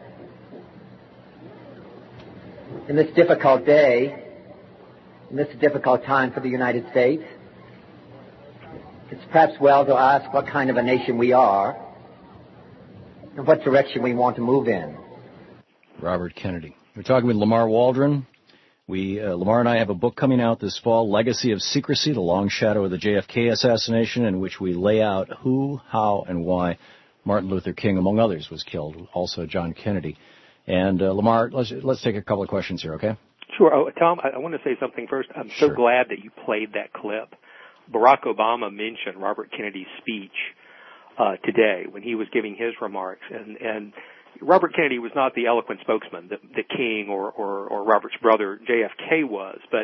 In this difficult day, in this difficult time for the United States, it's perhaps well to ask what kind of a nation we are and what direction we want to move in. Robert Kennedy. We're talking with Lamar Waldron. Lamar and I have a book coming out this fall, Legacy of Secrecy, The Long Shadow of the JFK Assassination, in which we lay out who, how, and why Martin Luther King, among others, was killed, also John Kennedy. And, Lamar, let's take a couple of questions here, okay? Sure. Oh, Tom, I want to say something first. I'm so glad that you played that clip. Barack Obama mentioned Robert Kennedy's speech today when he was giving his remarks, and Robert Kennedy was not the eloquent spokesman that King or Robert's brother JFK was, but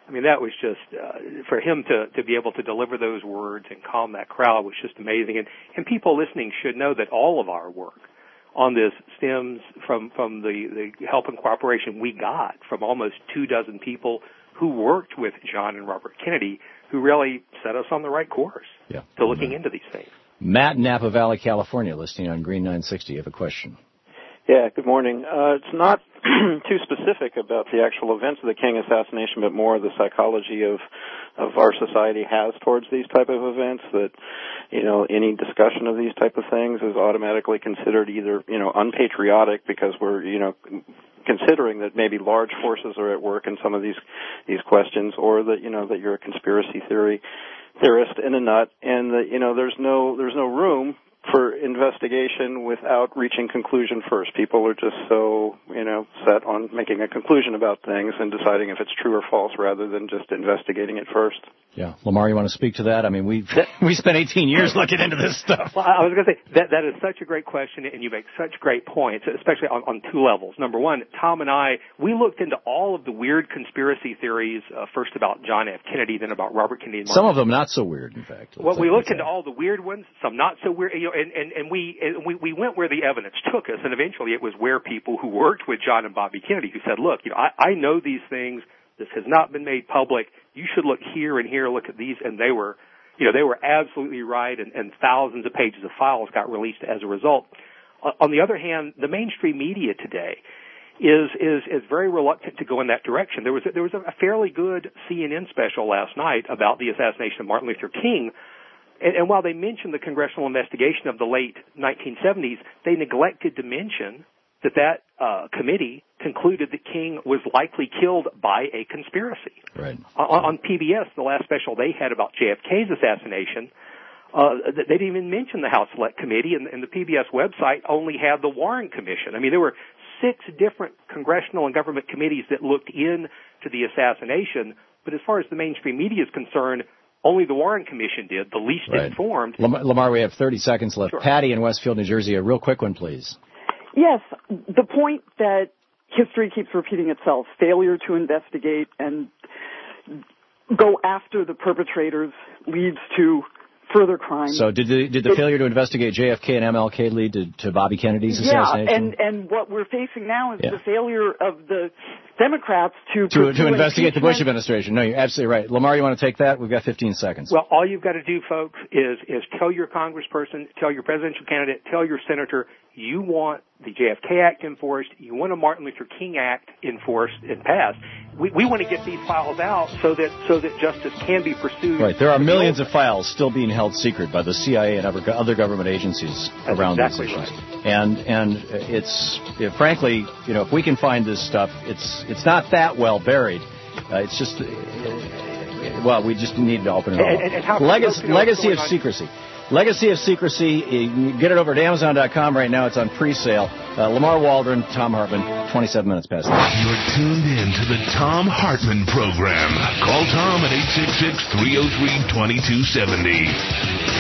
I mean, that was just, for him to be able to deliver those words and calm that crowd was just amazing. And people listening should know that all of our work on this stems from the help and cooperation we got from almost 24 people who worked with John and Robert Kennedy, who really set us on the right course to looking into these things. Matt in Napa Valley, California, listening on Green 960. You have a question. Yeah, good morning. It's not too specific about the actual events of the King assassination, but more the psychology of our society has towards these type of events, that, you know, any discussion of these type of things is automatically considered either, you know, unpatriotic because we're, you know, considering that maybe large forces are at work in some of these questions, or that, you know, that you're a conspiracy theorist in a nut, and that, you know, there's no room for investigation without reaching conclusion first. People are just so, you know, set on making a conclusion about things and deciding if it's true or false rather than just investigating it first. Yeah. Lamar, you want to speak to that? I mean, we spent 18 years looking into this stuff. Well, I was going to say, that is such a great question, and you make such great points, especially on two levels. Number one, Tom and I, we looked into all of the weird conspiracy theories, first about John F. Kennedy, then about Robert Kennedy and Martin. Some of them not so weird, in fact. Well, we looked into all the weird ones, some not so weird, you know, and we went where the evidence took us, and eventually it was where people who worked with John and Bobby Kennedy who said, look, you know, I know these things. This has not been made public. You should look here and here, look at these. And they were absolutely right, and thousands of pages of files got released as a result. On the other hand, the mainstream media today is very reluctant to go in that direction. There was a fairly good CNN special last night about the assassination of Martin Luther King. And while they mentioned the congressional investigation of the late 1970s, they neglected to mention that committee concluded that King was likely killed by a conspiracy. Right. On PBS, the last special they had about JFK's assassination, they didn't even mention the House Select Committee, and the PBS website only had the Warren Commission. I mean, there were 6 different congressional and government committees that looked into the assassination, but as far as the mainstream media is concerned, only the Warren Commission did, the least informed. Lamar, we have 30 seconds left. Sure. Patty in Westfield, New Jersey, a real quick one, please. Yes, the point that history keeps repeating itself, failure to investigate and go after the perpetrators leads to further crime. So did the failure to investigate JFK and MLK lead to Bobby Kennedy's assassination? Yeah, and what we're facing now is the failure of the Democrats to investigate the Bush administration. No, you're absolutely right. Lamar, you want to take that? We've got 15 seconds. Well, all you've got to do, folks, is tell your congressperson, tell your presidential candidate, tell your senator you want the JFK Act enforced, you want a Martin Luther King Act enforced and passed. We want to get these files out so that justice can be pursued. Right. There are millions of files still being held secret by the CIA and other government agencies around these issues. Right. And it's frankly, you know, if we can find this stuff, it's not that well buried. It's just we just need to open it all. Legacy of secrecy. Legacy of Secrecy. You can get it over at Amazon.com right now. It's on pre-sale. Lamar Waldron, Tom Hartman, 27 minutes past 9. You're tuned in to the Tom Hartman Program. Call Tom at 866-303-2270.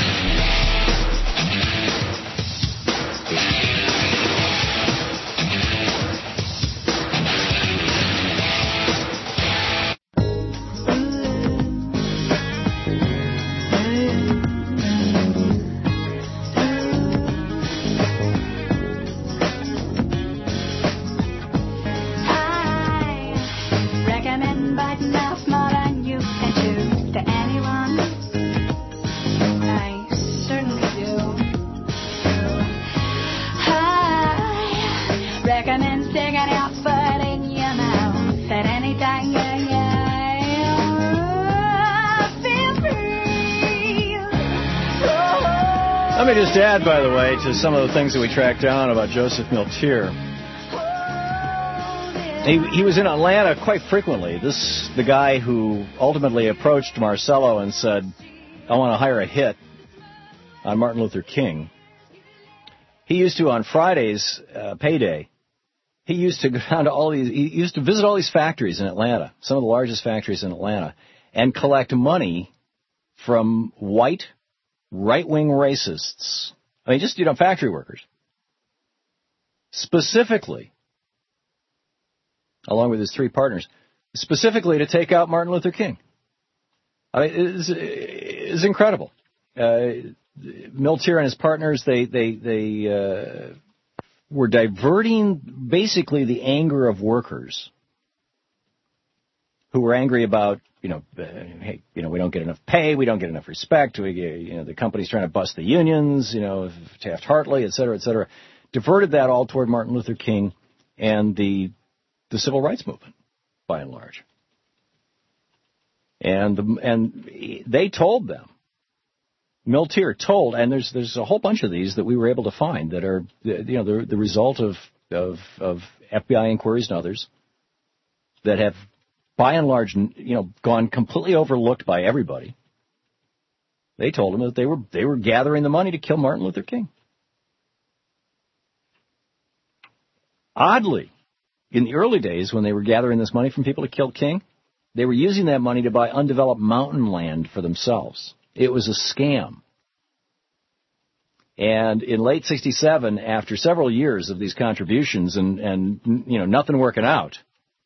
Let me just add, by the way, to some of the things that we tracked down about Joseph Miltier. He was in Atlanta quite frequently. The guy who ultimately approached Marcello and said, I want to hire a hit on Martin Luther King. He used to, on Fridays, payday, he used to go down to he used to visit all these factories in Atlanta, some of the largest factories in Atlanta, and collect money from white right-wing racists. I mean, just, factory workers. Specifically, along with his 3 partners, specifically to take out Martin Luther King. I mean, it's incredible. Miltier and his partners, they were diverting basically the anger of workers who were angry about, hey, we don't get enough pay, we don't get enough respect, the company's trying to bust the unions, Taft-Hartley, et cetera, et cetera. Diverted that all toward Martin Luther King and the civil rights movement, by and large. And they told them, Miltier told, and there's a whole bunch of these that we were able to find that are, the result of FBI inquiries and others that have, by and large, gone completely overlooked by everybody. They told them that they were gathering the money to kill Martin Luther King. Oddly, in the early days when they were gathering this money from people to kill King, they were using that money to buy undeveloped mountain land for themselves. It was a scam. And in late '67, after several years of these contributions and nothing working out,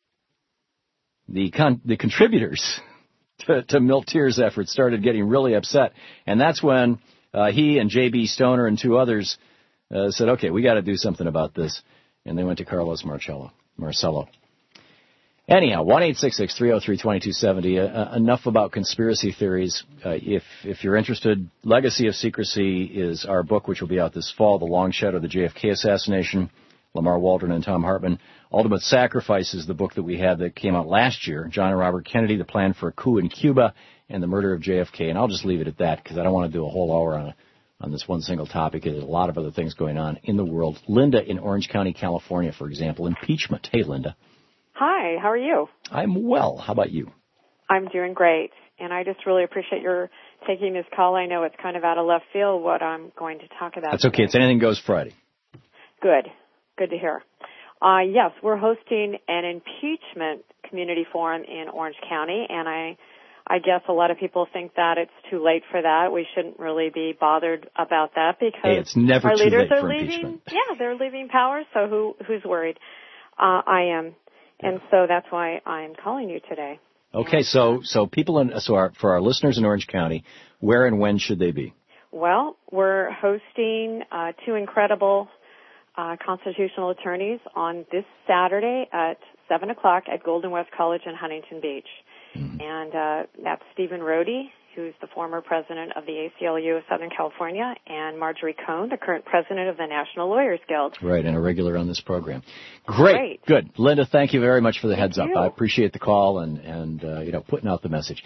the contributors to Miltier's efforts started getting really upset, and that's when he and J.B. Stoner and two others said, "Okay, we got to do something about this," and they went to Carlos Marcello. Anyhow, 1-866-303-2270. Enough about conspiracy theories. If you're interested, Legacy of Secrecy is our book, which will be out this fall. The Long Shadow of the JFK Assassination. Lamar Waldron and Tom Hartman. Ultimate Sacrifice is the book that we had that came out last year. John and Robert Kennedy, The Plan for a Coup in Cuba, and the Murder of JFK. And I'll just leave it at that because I don't want to do a whole hour on this one single topic. There's a lot of other things going on in the world. Linda in Orange County, California, for example. Impeachment. Hey, Linda. Hi, how are you? I'm well. How about you? I'm doing great, and I just really appreciate your taking this call. I know it's kind of out of left field what I'm going to talk about. That's okay. It's Anything Goes Friday. Good to hear. Yes, we're hosting an impeachment community forum in Orange County, and I guess a lot of people think that it's too late for that. We shouldn't really be bothered about that because it's never our too leaders late are for leaving. Impeachment. Yeah, they're leaving power, so who's worried? I am. And so that's why I'm calling you today. Okay, so people for our listeners in Orange County, where and when should they be? Well, we're hosting two incredible constitutional attorneys on this Saturday at 7 o'clock at Golden West College in Huntington Beach. Mm-hmm. And that's Stephen Rohde, who's the former president of the ACLU of Southern California, and Marjorie Cohn, the current president of the National Lawyers Guild. Right, and a regular on this program. Great. Good. Linda, thank you very much for the heads up. I appreciate the call and putting out the message.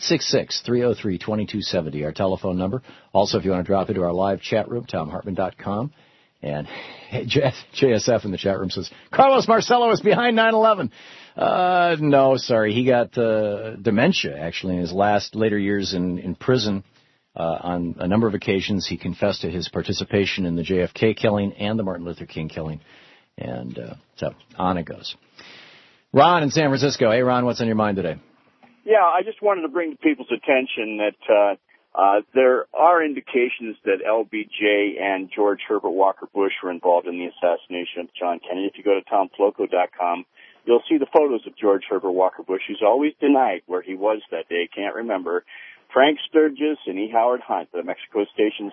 866-303-2270, our telephone number. Also, if you want to drop into our live chat room, TomHartman.com. And JSF in the chat room says, Carlos Marcello is behind 9/11. No, sorry. He got dementia, actually, in his later years in prison. On a number of occasions, he confessed to his participation in the JFK killing and the Martin Luther King killing. And so on it goes. Ron in San Francisco. Hey, Ron, what's on your mind today? Yeah, I just wanted to bring to people's attention that there are indications that LBJ and George Herbert Walker Bush were involved in the assassination of John Kennedy. If you go to TomFloco.com, you'll see the photos of George Herbert Walker Bush, who's always denied where he was that day, can't remember. Frank Sturgis and E. Howard Hunt, the Mexico Station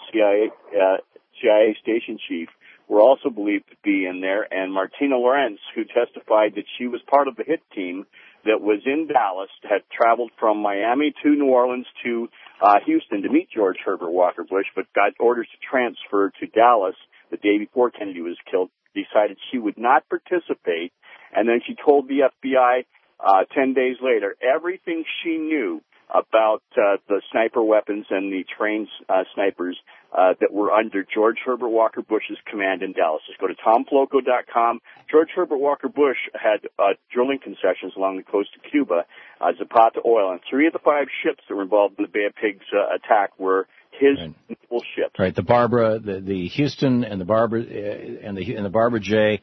CIA station chief, were also believed to be in there, and Martina Lorenz, who testified that she was part of the hit team that was in Dallas, had traveled from Miami to New Orleans to Houston to meet George Herbert Walker Bush, but got orders to transfer to Dallas the day before Kennedy was killed, decided she would not participate, and then she told the FBI 10 days later everything she knew about the sniper weapons and the trained snipers that were under George Herbert Walker Bush's command in Dallas. Just go to TomFloco.com. George Herbert Walker Bush had drilling concessions along the coast of Cuba, Zapata Oil, and 3 of the 5 ships that were involved in the Bay of Pigs attack were his naval ships. Right, the Barbara, the Houston, and the Barbara, and the Barbara J.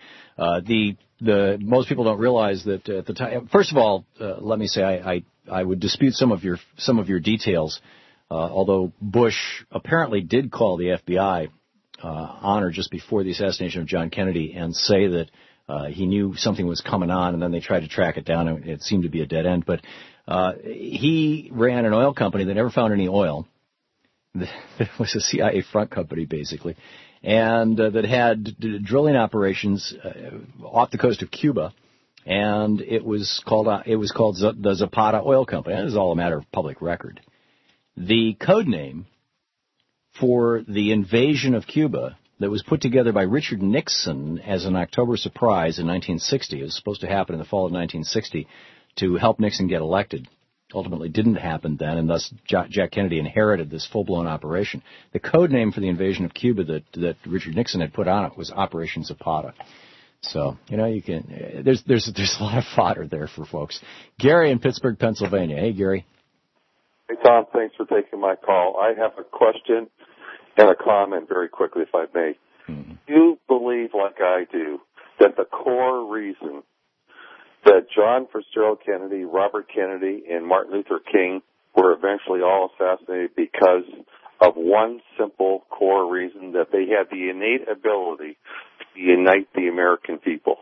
The most people don't realize that at the time. First of all, let me say I would dispute some of your details. Although Bush apparently did call the FBI on or just before the assassination of John Kennedy and say that He knew something was coming on, and then they tried to track it down, and it seemed to be a dead end. But he ran an oil company that never found any oil. It was a CIA front company, basically, and that had drilling operations off the coast of Cuba, and it was called the Zapata Oil Company. This is all a matter of public record. The code name for the invasion of Cuba that was put together by Richard Nixon as an October surprise in 1960. It was supposed to happen in the fall of 1960 to help Nixon get elected. Ultimately didn't happen then, and thus Jack Kennedy inherited this full-blown operation. The code name for the invasion of Cuba that Richard Nixon had put on it was Operation Zapata. So, you can, there's a lot of fodder there for folks. Gary in Pittsburgh, Pennsylvania. Hey, Gary. Hey, Tom, thanks for taking my call. I have a question and a comment very quickly, if I may. Mm-hmm. You believe, like I do, that the core reason that John Fitzgerald Kennedy, Robert Kennedy, and Martin Luther King were eventually all assassinated because of one simple core reason, that they had the innate ability to unite the American people?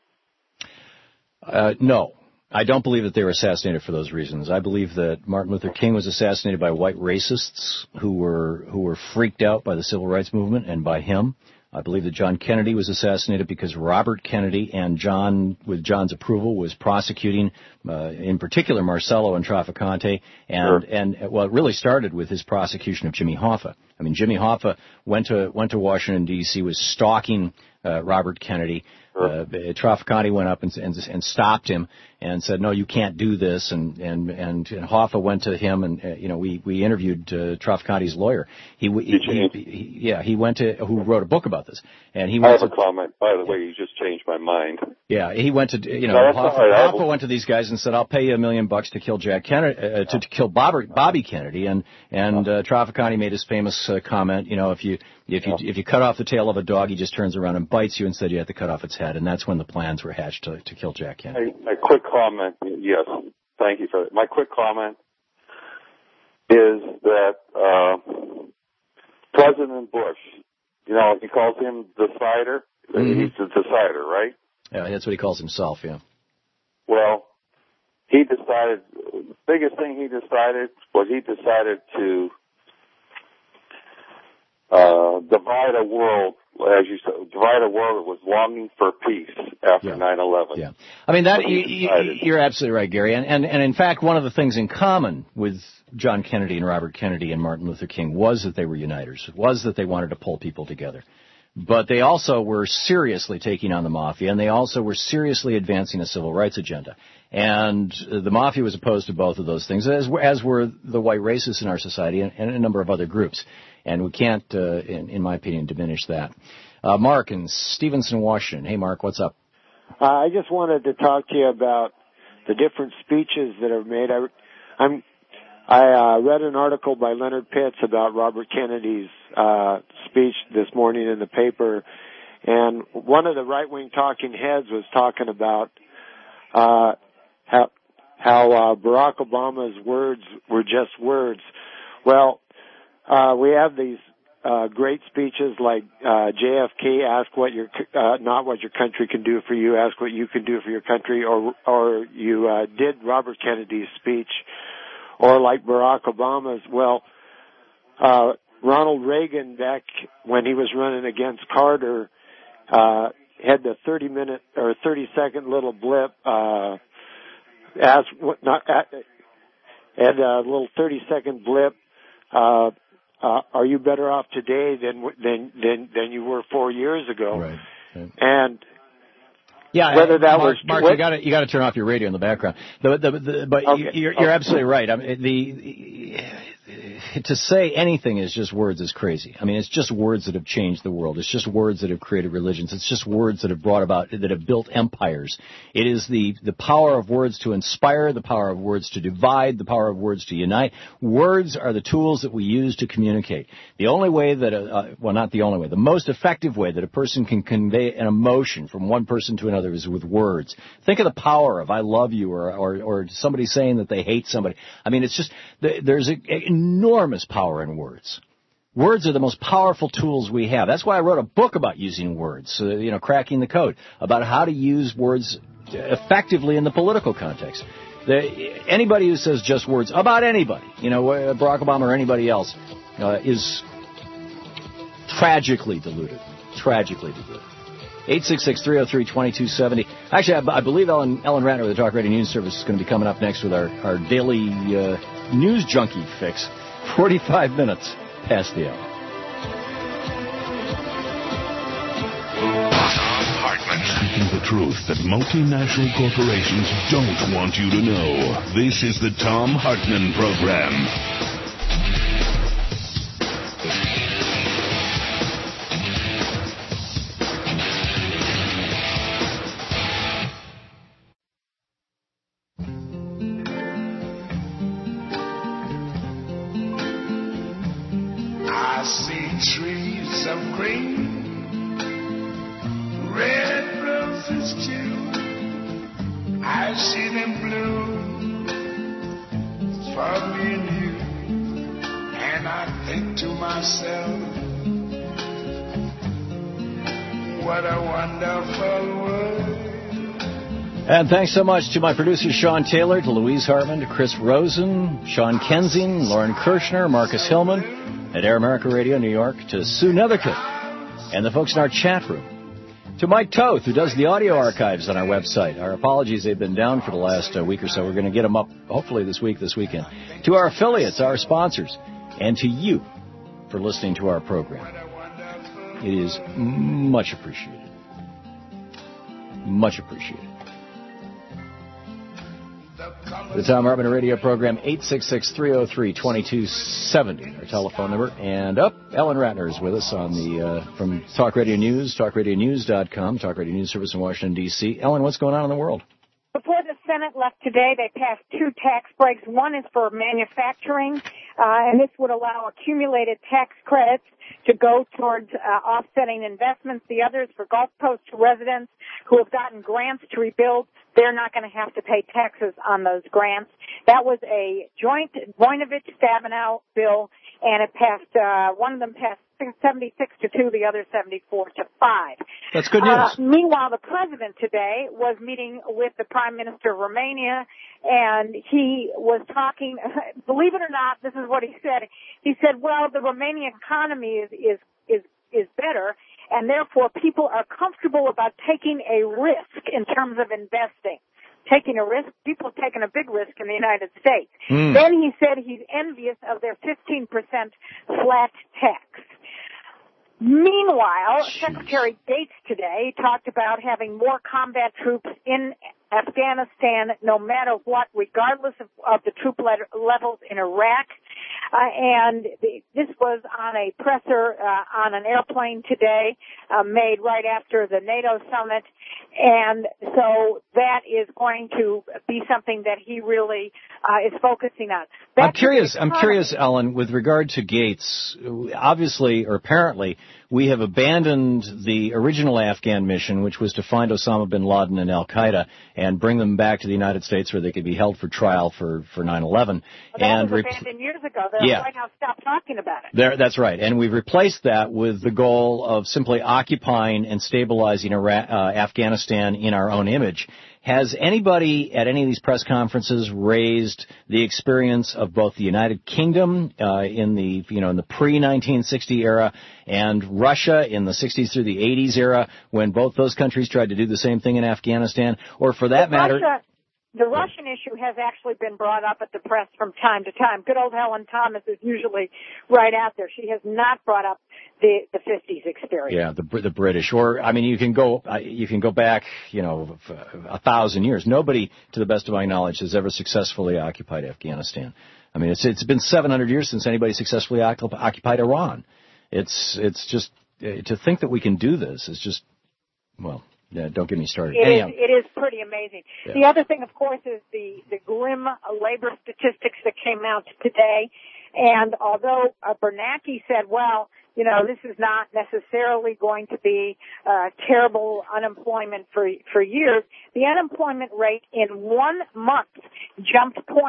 No. I don't believe that they were assassinated for those reasons. I believe that Martin Luther King was assassinated by white racists who were freaked out by the civil rights movement and by him. I believe that John Kennedy was assassinated because Robert Kennedy and John, with John's approval, was prosecuting, in particular, Marcello and Trafficante, and it really started with his prosecution of Jimmy Hoffa. I mean, Jimmy Hoffa went to Washington D.C., was stalking Robert Kennedy. Trafficante went up and stopped him and said, "No, you can't do this." And Hoffa went to him, and we interviewed Trafficante's lawyer. He went to, who wrote a book about this, and he went. I have a comment. By the way, you just changed my mind. Yeah, he went to Hoffa went to these guys and said, "I'll pay you $1 million to kill Jack Kennedy, to kill Bobby Kennedy," and Trafficante made his famous comment, if you cut off the tail of a dog, he just turns around and bites you. Instead, you have to cut off its head, and that's when the plans were hatched to kill Jack Kennedy. A quick comment. Yes, thank you for that. My quick comment is that President Bush, he calls him decider. Mm-hmm. He's the decider, right? Yeah, that's what he calls himself, yeah. Well, he decided, the biggest thing he decided was to divide a world, as you said, that was longing for peace after 9/11. Yeah, I mean you're absolutely right, Gary. And in fact, one of the things in common with John Kennedy and Robert Kennedy and Martin Luther King was that they were uniters. Was that they wanted to pull people together. But they also were seriously taking on the mafia, and they also were seriously advancing a civil rights agenda. And the mafia was opposed to both of those things, as were the white racists in our society and a number of other groups. And we can't, in my opinion, diminish that. Mark in Stevenson, Washington. Hey, Mark, what's up? I just wanted to talk to you about the different speeches that are made. I read an article by Leonard Pitts about Robert Kennedy's speech this morning in the paper, and one of the right-wing talking heads was talking about how Barack Obama's words were just words. Well, we have these great speeches like JFK, ask what your not what your country can do for you, ask what you can do for your country, or you did Robert Kennedy's speech, or like Barack Obama's. Well, Ronald Reagan, back when he was running against Carter, had the 30-minute or 30-second little blip. Had a little 30-second blip. Are you better off today than you were 4 years ago? Right. And whether that was Mark, you got to turn off your radio in the background. But okay. You're absolutely right. I mean, to say anything is just words is crazy. I mean, it's just words that have changed the world. It's just words that have created religions. It's just words that have that have built empires. It is the power of words to inspire, the power of words to divide, the power of words to unite. Words are the tools that we use to communicate. The only way that, not the only way, the most effective way that a person can convey an emotion from one person to another is with words. Think of the power of I love you or somebody saying that they hate somebody. I mean, it's just, there's enormous power in words. Words are the most powerful tools we have. That's why I wrote a book about using words, cracking the code, about how to use words effectively in the political context. Anybody who says just words about anybody, Barack Obama or anybody else, is tragically deluded. 866-303-2270. Actually, I believe Ellen Ratner of the Talk Radio News Service is going to be coming up next with our daily news junkie fix. 45 minutes past the hour. Thom Hartmann. Speaking the truth that multinational corporations don't want you to know. This is the Thom Hartmann Program. Trees of green, red roses too. I see them bloom for me and you, and I think to myself, what a wonderful world. And thanks so much to my producer, Sean Taylor, to Louise Hartman, to Chris Rosen, Sean Kensing, Lauren Kirshner, Marcus Hillman, at Air America Radio New York, to Sue Nethercutt and the folks in our chat room, to Mike Toth, who does the audio archives on our website. Our apologies, they've been down for the last week or so. We're going to get them up, hopefully this weekend. To our affiliates, our sponsors, and to you for listening to our program. It is much appreciated. Much appreciated. The Thom Hartmann Radio Program, 866-303-2270, our telephone number. And Ellen Ratner is with us on from Talk Radio News, talkradionews.com, Talk Radio News Service in Washington, D.C. Ellen, what's going on in the world? Before the Senate left today, they passed 2 tax breaks. One is for manufacturing, and this would allow accumulated tax credits to go towards offsetting investments. The other is for Gulf Coast residents who have gotten grants to rebuild. They're not going to have to pay taxes on those grants. That was a joint Voinovich-Stabenow bill, and it passed, one of them passed 76-2, the other 74-5. That's good news. Meanwhile, the president today was meeting with the Prime Minister of Romania, and he was talking, believe it or not, this is what he said. He said, well, the Romanian economy is better, and therefore people are comfortable about taking a risk in terms of investing. Taking a risk, people have taken a big risk in the United States. Then he said he's envious of their 15% flat tax. Meanwhile, Secretary Gates today talked about having more combat troops in Afghanistan no matter what, regardless of the troop levels in Iraq. And this was on a presser on an airplane today, made right after the NATO summit. And so that is going to be something that he really is focusing on. I'm curious, Ellen, with regard to Gates, obviously, or apparently, we have abandoned the original Afghan mission, which was to find Osama bin Laden and Al-Qaeda and bring them back to the United States where they could be held for trial for 9/11. Well, that was abandoned years ago. The White House stopped talking about it. That's right. And we've replaced that with the goal of simply occupying and stabilizing Afghanistan in our own image. Has anybody at any of these press conferences raised the experience of both the United Kingdom in the pre-1960 era and Russia in the 60s through the 80s era, when both those countries tried to do the same thing in Afghanistan, or for that matter? The Russian issue has actually been brought up at the press from time to time. Good old Helen Thomas is usually right out there. She has not brought up the 50s experience. Yeah, the British. Or, I mean, you can go back, 1,000 years. Nobody, to the best of my knowledge, has ever successfully occupied Afghanistan. I mean, it's been 700 years since anybody successfully occupied Iran. It's just, to think that we can do this is just, well, yeah, don't get me started. It is pretty amazing. Yeah. The other thing, of course, is the grim labor statistics that came out today. And although Bernanke said, well, this is not necessarily going to be terrible unemployment for years, the unemployment rate in 1 month jumped 0.3%.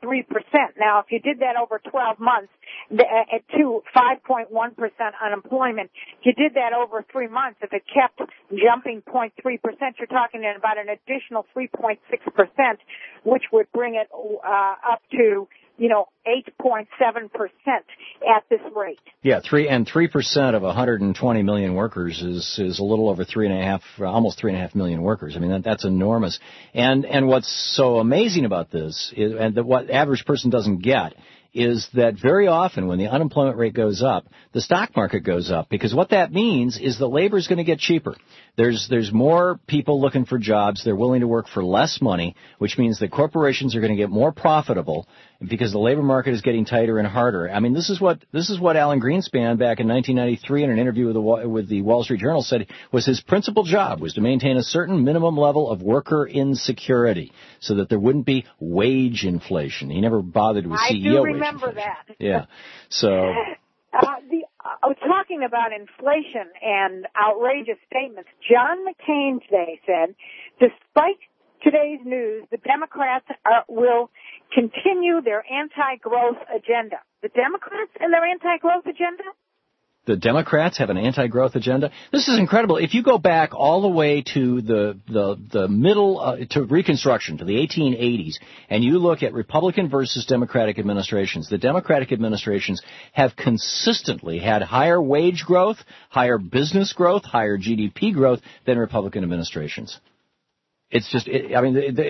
Now, if you did that over 12 months to 5.1% unemployment, if you did that over 3 months, if it kept jumping 0.3%, you're talking about an additional 3.6%, which would bring it up to 8.7% at this rate. Yeah, 3% of 120 million workers is a little over almost 3.5 million workers. I mean, that's enormous. And what's so amazing about this is, and what average person doesn't get, is that very often when the unemployment rate goes up, the stock market goes up, because what that means is that labor is going to get cheaper. There's more people looking for jobs. They're willing to work for less money, which means that corporations are going to get more profitable because the labor market is getting tighter and harder. I mean, this is what Alan Greenspan back in 1993 in an interview with the Wall Street Journal said was his principal job was to maintain a certain minimum level of worker insecurity so that there wouldn't be wage inflation. He never bothered with CEO wage inflation. I do remember that. Yeah. So talking about inflation and outrageous statements, John McCain today said, despite today's news, the Democrats will continue their anti-growth agenda. The Democrats and their anti-growth agenda? The Democrats have an anti-growth agenda. This is incredible. If you go back all the way to the middle, to Reconstruction, to the 1880s, and you look at Republican versus Democratic administrations, the Democratic administrations have consistently had higher wage growth, higher business growth, higher GDP growth than Republican administrations. It's just, I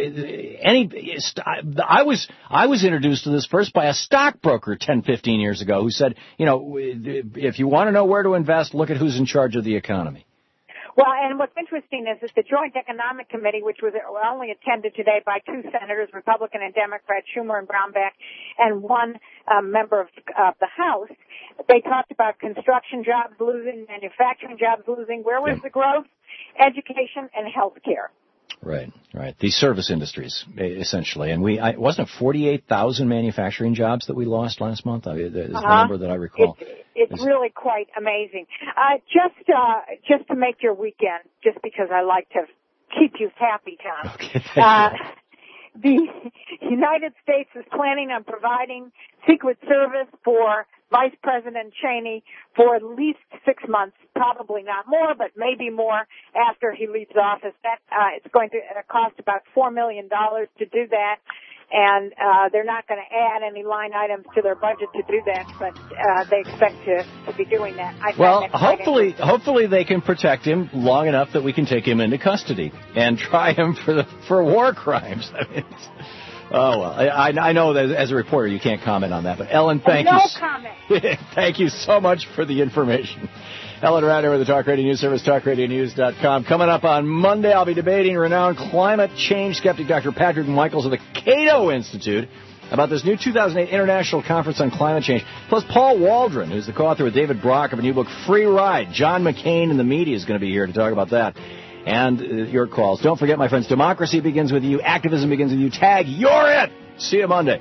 was introduced to this first by a stockbroker 10, 15 years ago who said, if you want to know where to invest, look at who's in charge of the economy. Well, and what's interesting is the Joint Economic Committee, which was only attended today by 2 senators, Republican and Democrat, Schumer and Brownback, and 1 member of the House, they talked about construction jobs losing, manufacturing jobs losing. Where was the growth? Education and health care. Right. The service industries, essentially. And wasn't it 48,000 manufacturing jobs that we lost last month? Is the number that I recall. It's really quite amazing. Just to make your weekend, just because I like to keep you happy, Tom. Okay, thank you. The United States is planning on providing Secret Service for Vice President Cheney for at least 6 months, probably not more, but maybe more after he leaves office. That it's going to cost about $4 million to do that, and they're not going to add any line items to their budget to do that, but they expect to be doing that. Hopefully they can protect him long enough that we can take him into custody and try him for war crimes. I mean, I know that as a reporter you can't comment on that, but Ellen, thank you. No comment. Thank you so much for the information. Ellen Ratner with the Talk Radio News Service, talkradionews.com. Coming up on Monday, I'll be debating renowned climate change skeptic Dr. Patrick Michaels of the Cato Institute about this new 2008 International Conference on Climate Change. Plus, Paul Waldron, who's the co-author with David Brock of a new book, Free Ride. John McCain and the media is going to be here to talk about that. And your calls. Don't forget, my friends, democracy begins with you. Activism begins with you. Tag, you're it. See you Monday.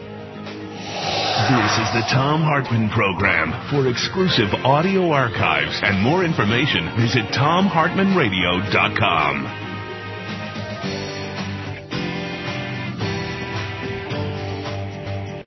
This is the Thom Hartmann Program. For exclusive audio archives and more information, visit ThomHartmannRadio.com.